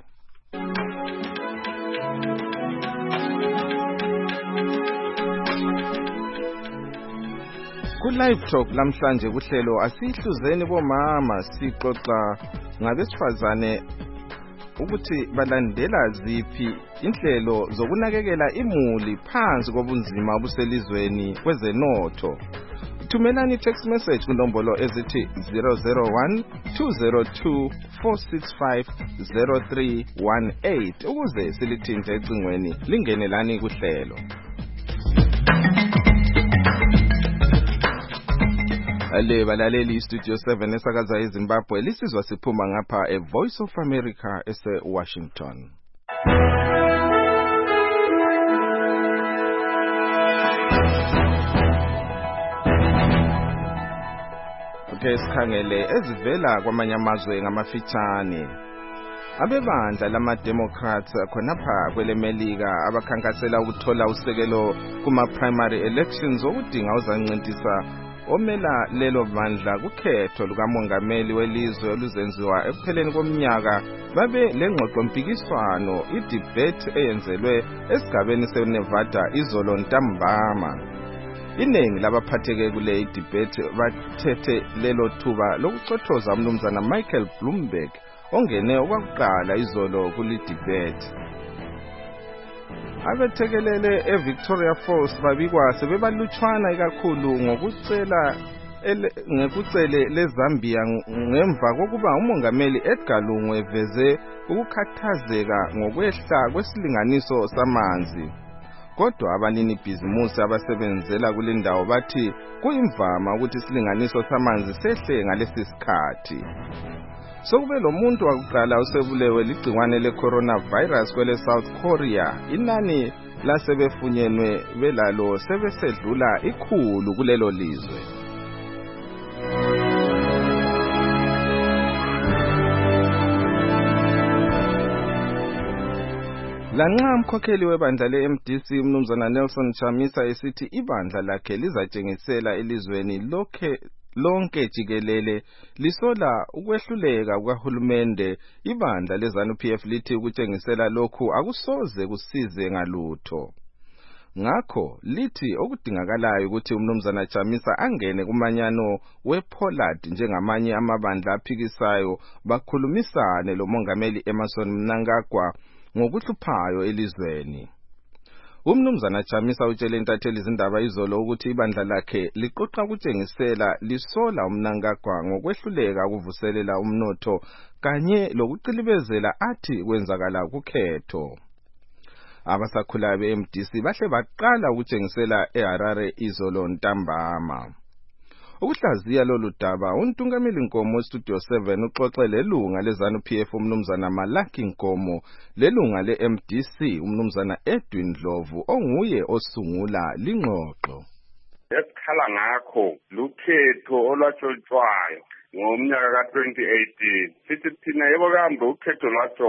Ku live talk lamhlanje kuhlelo asihluzeni bomama sixoxa ngabesifazane ukuthi balandela ziphi inhlelo zokunakekela imuli phansi kobunzima obuselizweni kwezenotho. Thumelani text message kunombolo ezithi zero zero one two zero two four six five zero three one eight ukuze silithinte ecingweni lingenelani kuhlelo. Ale balaleli Studio seven esakaza eZimbabwe lisizwa siphuma ngapha e Voice of America ese Washington. Okay, sikhangele ezivela kwamanye amazwe ngamafitshane. Abebandla lama-Democrats khonapha kwelemelika abakhankasela ukuthola usekelo kuma-primary elections okudinga uzancintisa omela lelo bandla kukhetho lukamongameli welizwe oluzenziwa ekupheleni komnyaka babe lengxoxo mpikiswano i-debate eyenzelwe esigabeni seNevada izolo ntambama. Iningi labaphatheke kule i-debate bathethe lelo thuba lokucothoza umnumzana Michael Bloomberg ongene okwakuqala izolo kuli debate. Abethekelele eVictoria Falls babikwa sebebalutshwana ikakhulu ngokucela ngekucele leZambia ngemva kokuba umongameli Edgar Lungu eveze ukukhathazeka ngokwehla kwesilinganiso samanzi. Kodwa abanini bhizimusi abasebenzela kulindawo bathi kuyimvama ukuthi isilinganiso samanzi sehle ngalesi sikhathi. Sokube lo muntu wakuqala usebulewe ligciwane le-coronavirus kwele South Korea, inani lasebefunyenwe belalo sebesedlula ikhulu kulelo lizwe. Lanxa umkhokheli webandla le-M D C umnumzana Nelson Chamisa esithi ibandla lakhe lizatshengisela elizweni lokhe lonke jikelele lisola ukwehluleka kukahulumende, ibandla leZANU P F lithi ukutshengisela lokhu akusoze kusize ngalutho. Ngakho lithi okudingakalayo ukuthi umnumzana Chamisa angene kumanyano wePollard njengamanye amabandla aphikisayo bakhulumisane lomongameli Emmerson Mnangagwa ngokuhluphayo elizweni. Umnumzana Chamisa utshele intatheli izindaba izolo ukuthi ibandla lakhe liqoqa ukutshengisela lisola uMnangagwa ngokwehluleka ukuvuselela umnotho kanye lokucilibezela athi kwenzakala kukhetho. Abasakhula be-M D C bahle baqala ukutshengisela eHarare izolo ntambama. Ukuhlaziya lolu daba untungameli Nkomo Studio seven uxoxe lelunga leZANU P F umnumzana Malaki Nkomo, lelunga le-M D C umnumzana Edwin Ndlovu onguye osungula lingxoxo. Esikhala ngakho lukhetho olwatshontshwayo ngomnyaka ka twenty eighteen sithi thina yebo kambe ukhetho lwatshontshwa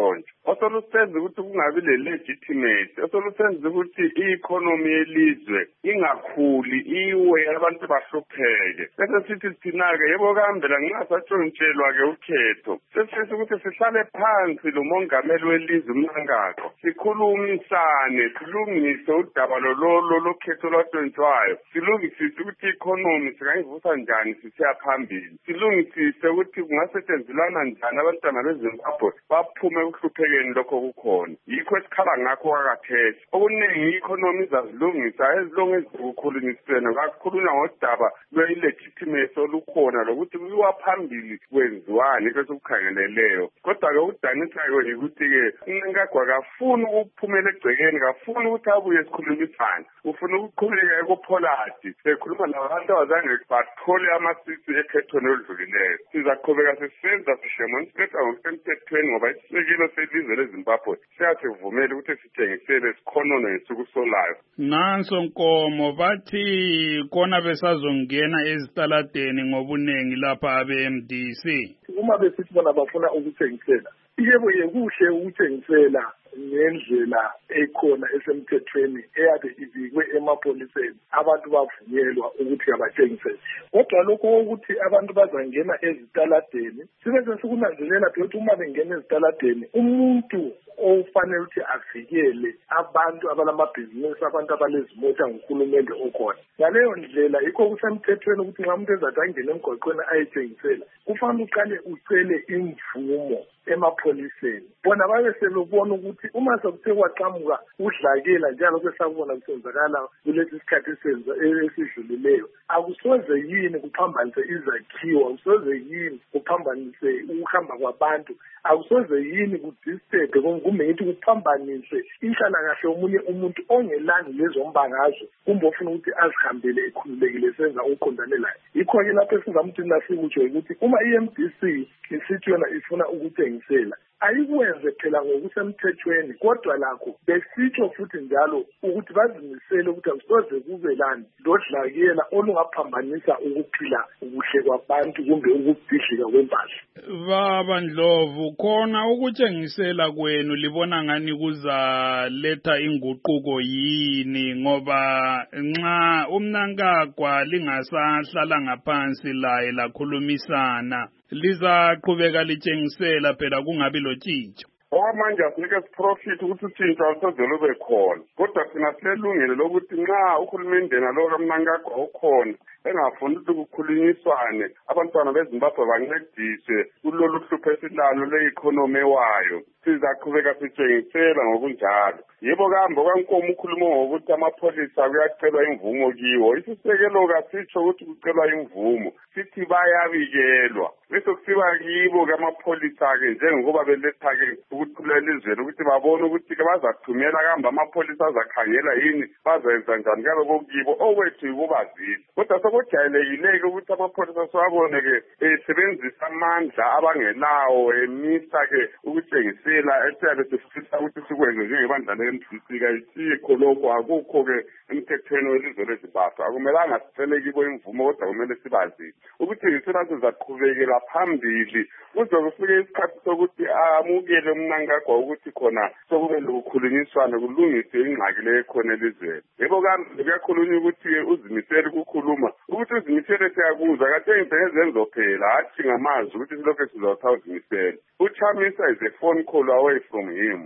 osolusenza ukuthi kungabi le-legitimacy, osolusenza ukuthi i-economy yelizwe ingakhuli iwe abantu bahlupheke. Bese sithi thina-ke yebo kambela nxa satshontshelwa-ke ukhetho sesifisa ukuthi sihlale phansi lo mongameli welizwe uMnangagwa sikhulumisane silungise udaba lololo lokhetho lwatshontshwayo, silungisise ukuthi i-economy singayivusa njani sisiya phambili, silungisise ukuthi kungasetshenziswana njani abantwana beZimbabwe baphume ekuhluphekeni lokho kukhona. Yikho esikhala ngakho kakhathesi okuningi i-economy izazilungisa ezilonge ezikukhulunyiswena kakhulunywa ngodaba lwe-legitimacy olukhona lokuthi kuyiwa phambili kwenziwani kwesokukhangeleleyo. Kodwa-ke udanisa-ke yikuthi-ke uMnangagwa kafuni ukuphumela egcekeni, kafuni ukuthi abuye esikhulumisane, ufuna ukuqhubeka ekupholadi bekhuluma nabantu abazange bathole amasisi ekhethweni oludlulileyo. Sizaqhubeka sisenza sidemonstrate ngokusemthethweni ngoba isisekelo selizwe leZimbabwe siyasivumela ukuthi sitshengisele sikhonone ngesuku solayo. Nanso Nkomo bathi kona besazongena ezitaladeni ngobunengi lapha abe-M D C. Uma besithi bona bafuna ukuthengisela, yebo yekuhle ukuthengisela ngendlela ekhona esemthethweni eyabe ibikwe emapoliseni abantu bavunyelwa ukuthi abathengisele. Kodwa lokho ukuthi abantu bazangena ezitaladeni sibese sikunanzelela ukuthi uma bengena ezitaladeni umuntu ofanele ukuthi avikele abantu abalamabhizinisi, abantu abalezimota ngohulumende okhona. Ngaleyo ndlela yikho kusemthethweni ukuthi nxa umuntu ezathi angene emgwaqweni ayethengisela kufanele uqale ucele imvumo emapholiseni. Bona babe sebebona ukuthi uma sekuthe kwaqhamuka udlakela njalo kwesakubona kusenzakala kulesi sikhathi esidlulileyo, akusoze yini kuphambanise izakhiwo, akusoze yini kuphambanise ukuhamba kwabantu, akusoze yini kudisturbe kumbe ngithi kuphambanise inhlalakahle yomunye umuntu ongelani lezo mbangazo kumbe ofuna ukuthi azihambele ekhululekile senza uqondane layo. Yikho-ke lapho esingamuthi nasikutsho ukuthi uma i-M D C isithi yona ifuna ukuthengisela ayikwenze phela ngokusemthethweni, kodwa lakho besitsho futhi njalo ukuthi bazimisele ukuthi akusoze kube lani lodlakela olungaphambanisa ukuphila ukuhle kwabantu kumbe ukubhidlika kwempahla. Baba Ndlovu, khona ukutshengisela kwenu libona ngani kuzaletha inguquko yini ngoba nxa uMnangagwa lingasahlala ngaphansi laye lakhulumisana lizaqhubeka litshengisela phela kungabi lotshintsho? Manje asinike siprofit ukuthi utshintsho alusoze lube khona, kodwa thina silelungelo lokuthi nxa uhulumende nalo kaMnangagwa ukhona engafuni ukuthi kukhulunyiswane abantwana beZimbabwe bancediswe kulolu hlupho esilalo le-economy wayo, sizaqhubeka sitshengisela ngokunjalo. Yebo kambe okaNkomo ukhuluma ngokuthi amapholisa kuyacelwa imvumo kiwo, isisekelo kasitsho ukuthi kucelwa imvumo, sithi bayabikelwa bese kusiba kibo kamapholisa-ke njengoba beletha-ke ukuthula elizweni ukuthi babone ukuthi-ke bazathumela kambe amapholisa azakhangela yini, bazenza njani kabe kokibo owethu yikubazisa. Kodwa sekujayelekile-ke ukuthi amapholisa siwabone-ke esebenzisa amandla abangelawo emisa-ke ukutshengisela esiyabe sifisa ukuthi sikwenze njengebandla le-M D C kayikho lokho, akukho-ke emthethweni welizwe leZimbabwe. Akumelanga sicele kibo imvumo kodwa kumele sibazise ukuthengisela sizaqhubekela phambili kuze kufike isikhathi sokuthi amukele uMnangagwa ukuthi khona sokube lokukhulunyiswana kulungiswe ingxaki le ekhona elizweni. Yebo kambe kuyakhulunywa ukuthi uzimisele ukukhuluma, ukuthi uzimisele siyakuzwa kade ngisezenzo phela hathi ngamazwi ukuthi silokho sizawutha uzimisele. uChamisa is a phone call away from him.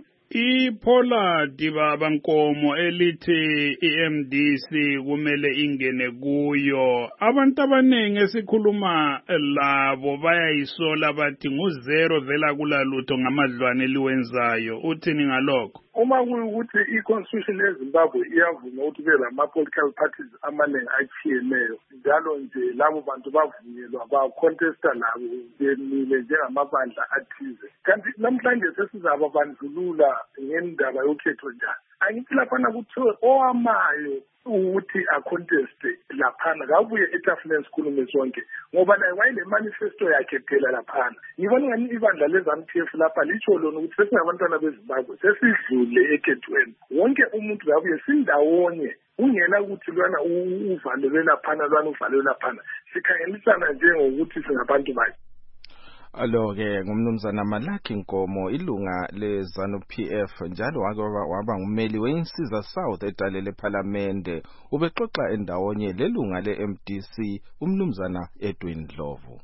iPollard baba Nkomo elithi i-M D C kumele ingene kuyo, abantu abaningi esikhuluma labo bayayisola bathi nguzero vela kulalutho ngamadlwane eliwenzayo. Uthini ngalokho? Uma kuyukuthi i-constitution yeZimbabwe iyavuma ukuthi kube lama-political parties amaningi atshiyeneyo, njalo nje labo bantu bavunyelwa ba-contesta labo bemile njengamabandla athize, kanti namhlanje sesizaba bandlulula ngendaba yokhetho njani. Angithi laphana kuthiwe owamayo ukuthi aconteste laphana kabuye etafuleni sikhulume sonke ngoba naye wayile manifesto yakhe phela laphana. Ngibona ngani ibandla le-ZANU-P F lapha litsho lona ukuthi sesingabantwana beZimbabwe sesidlule ekhethweni, wonke umuntu kabuye sindawonye, ungena ukuthi lwana uvalelwe laphana lwana uvalelwe laphana, sikhangelisana njengokuthi singabantu bakhe. Alo-ke ngumnumzana Malaki Nkomo, ilunga le-ZANU P F, njalo waba ngumeli we-Insiza South edale lephalamende. Ubexoxa endawonye lelunga le-M D C, umnumzana Edwin Ndlovu.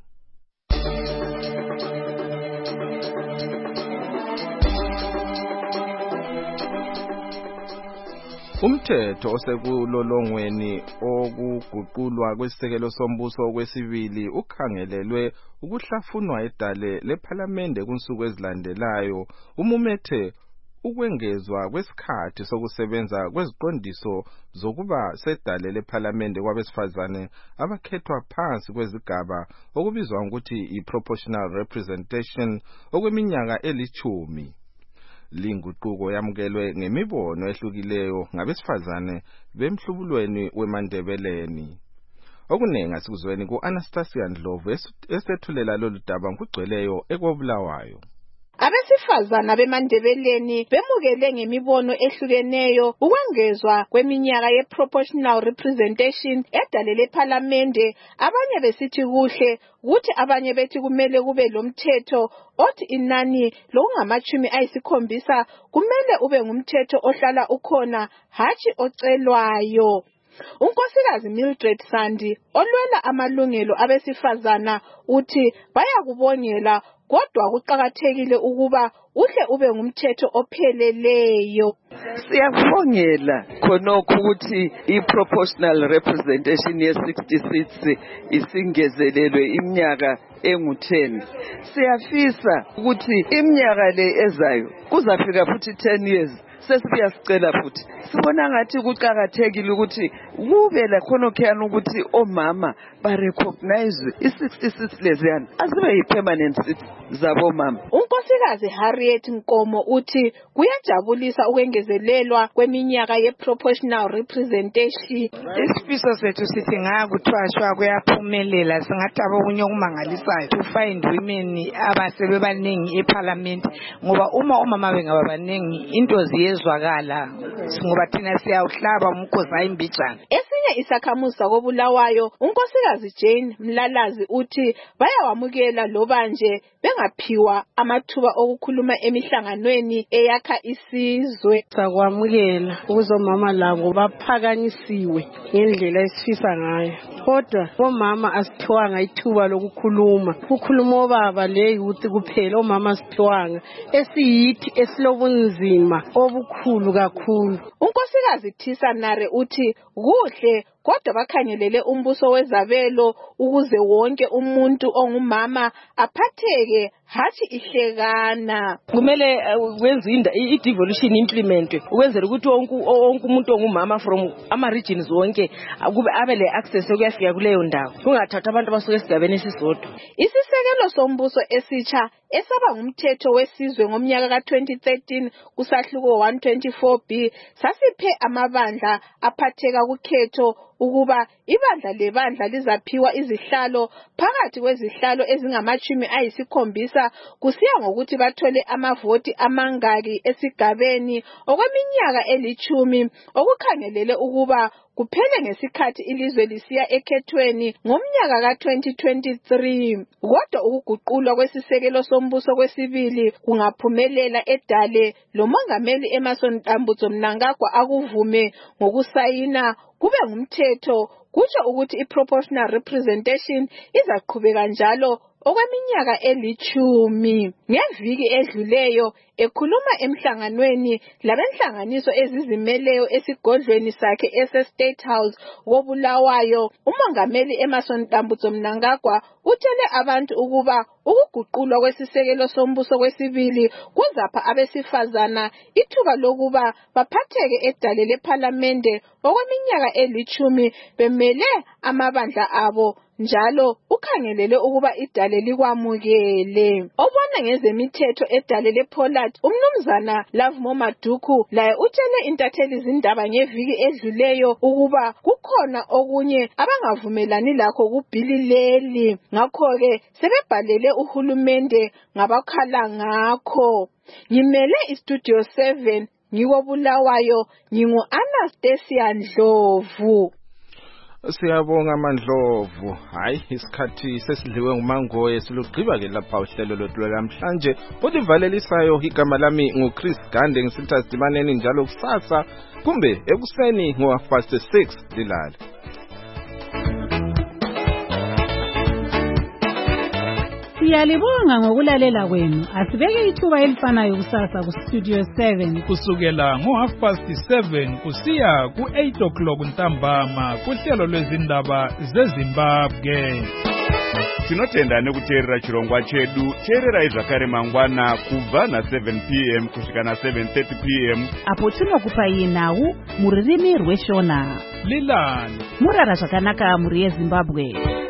Umthetho osekulolongweni okuguqulwa kwesisekelo sombuso kwesibili ukhangelelwe ukuhlafunwa edale lephalamende kunsuku ezilandelayo. Umumethe ukwengezwa kwesikhathi sokusebenza kweziqondiso zokuba sedale lephalamende kwabesifazane abakhethwa phansi kwezigaba okubizwa ngokuthi i-proportional representation okweminyaka elithumi. Linguquko yamukelwe ngemibono ehlukileyo ngabesifazane bemhlubulweni weMandebeleni. Okunengi asikuzweni ku-Anastasia Ndlovu esethulela lolu daba ngokugcweleyo ekobulawayo. Abesifazana beMandebeleni bemukele ngemibono ehlukeneyo ukwengezwa kweminyaka ye-proportional representation edale lephalamende. Abanye besithi kuhle, kuthi abanye bethi kumele kube lomthetho othi inani lokungamachumi ayisikhombisa kumele ube ngumthetho ohlala ukhona, hatshi ocelwayo. Unkosikazi Mildred Sandi olwela amalungelo abesifazana uthi bayakubongela, kodwa kuqakathekile ukuba uhle ube ngumthetho opheleleyo. Siyakubongela khonokho ukuthi i-proportional representation ye-sixty seats isingezelelwe iminyaka engu ten. Siyafisa ukuthi iminyaka le ezayo kuzafika futhi ten years. Sesiyasicela futhi sibona ngathi kuqhakathekile ukuthi kube la khonokho ukuthi omama ba recognize i-sixty seats leziyana azibe yi-permanent seats zabo mama. Unkosikazi Harriet Nkomo uthi kuyajabulisa ukwengezelelwa kweminyaka ye-proportional representation. Isifiso sethu sithi ngakuthwashwa kuyaphumelela, singathi okunye okumangalisayo to find women abasebebaningi eParliament, ngoba uma omama bengaba baningi into ziyezwakala, ngoba thina siyawuhlaba umkhosi ayimbijana. Esinye isakhamuzi sakobulawayo unkosikazi Jane Mlalazi uthi bayawamukela loba nje bengaphiwa amathuba okukhuluma emihlanganweni eyakha isizwe. Sakwamukela ukuzomama labo baphakanyisiwe ngendlela esifisa ngayo, kodwa omama asithiwanga ithuba lokukhuluma. Kukhuluma obaba le ukuthi kuphela, omama asithiwanga, esiyithi esilobunzima obukhulu kakhulu. Unkosikazi Thisa Nare uthi kuhle, kodwa bakhangelele umbuso wezabelo ukuze wonke umuntu ongumama aphatheke, hatshi ihlekana. Kumele wenze i-devolution implementwe ukwenzela ukuthi wonke umuntu ongumama from ama regions wonke kube abe le access ukuyafika kuleyo ndawo, kungathatha abantu abasuka esigabeni esisodwa. Isisekelo sombuso esitsha esaba ngumthetho wesizwe ngomnyaka ka twenty thirteen kusahluko one twenty-four B sasiphe amabandla aphatheka kukhetho ukuba ibandla lebandla lizaphiwa izihlalo phakathi kwezihlalo ezingamachumi ayisikhombisa kusiya ngokuthi bathole amavoti amangaki esigabeni okweminyaka elithumi, okukhangelele ukuba kuphele ngesikhathi ilizwe lisiya ekhethweni ngomnyaka ka twenty twenty-three. Kodwa ukuguqulwa kwesisekelo sombuso kwesibili kungaphumelela edale, lo mongameli Emmerson Dambudzo Mnangagwa akuvume ngokusayina kube ngumthetho, kutsho ukuthi i-proportional representation izaqhubeka njalo okweminyaka elithumi. Ngeviki edluleyo ekhuluma emhlanganweni labenhlanganiso ezizimeleyo esigodlweni sakhe ese-State House wobulawayo, umongameli Emmerson Dambudzo Mnangagwa utshele abantu ukuba ukuguqulwa kwesisekelo sombuso kwesibili kuzapha abesifazana ithuba lokuba baphatheke edale lephalamende okweminyaka elithumi bemele amabandla abo, njalo ukhangelele ukuba idale likwamukele. Obona ngezemithetho edale lePollard umnumzana Lovemore Maduku laye utshele intatheli izindaba ngeviki edluleyo ukuba kukhona okunye abangavumelani lakho kubhili leli, ngakho-ke sebebhalele uhulumende ngabakhala ngakho. Ngimele iStudio seven ngikobulawayo, ngingu Anastasia Ndlovu. Siyabonga Mandlovu. Hayi isikhathi sesidliwe ngumangoye silugqiba ke lapha uhlelo lwethu namhlanje. Olivalelisayo igama lami nguChris Gande ngisitha sidibaneni njalo kusasa kumbe ekuseni ngo half past six dilala. Siyalibonga ngokulalela kwenu. Asibeke ithuba elifanayo kusasa ku Studio seven kusukela ngo half past seven kusiya ku eight o'clock ntambama kuhlelo lwezindaba zeZimbabwe. Tinotenda nekuteerera chirongwa chedu cherera izvakare mangwana kubva na seven p m kusvika na seven thirty p m apo tinokupai nhau muririmi rweshona. Lilani murara zvakanaka muri yeZimbabwe.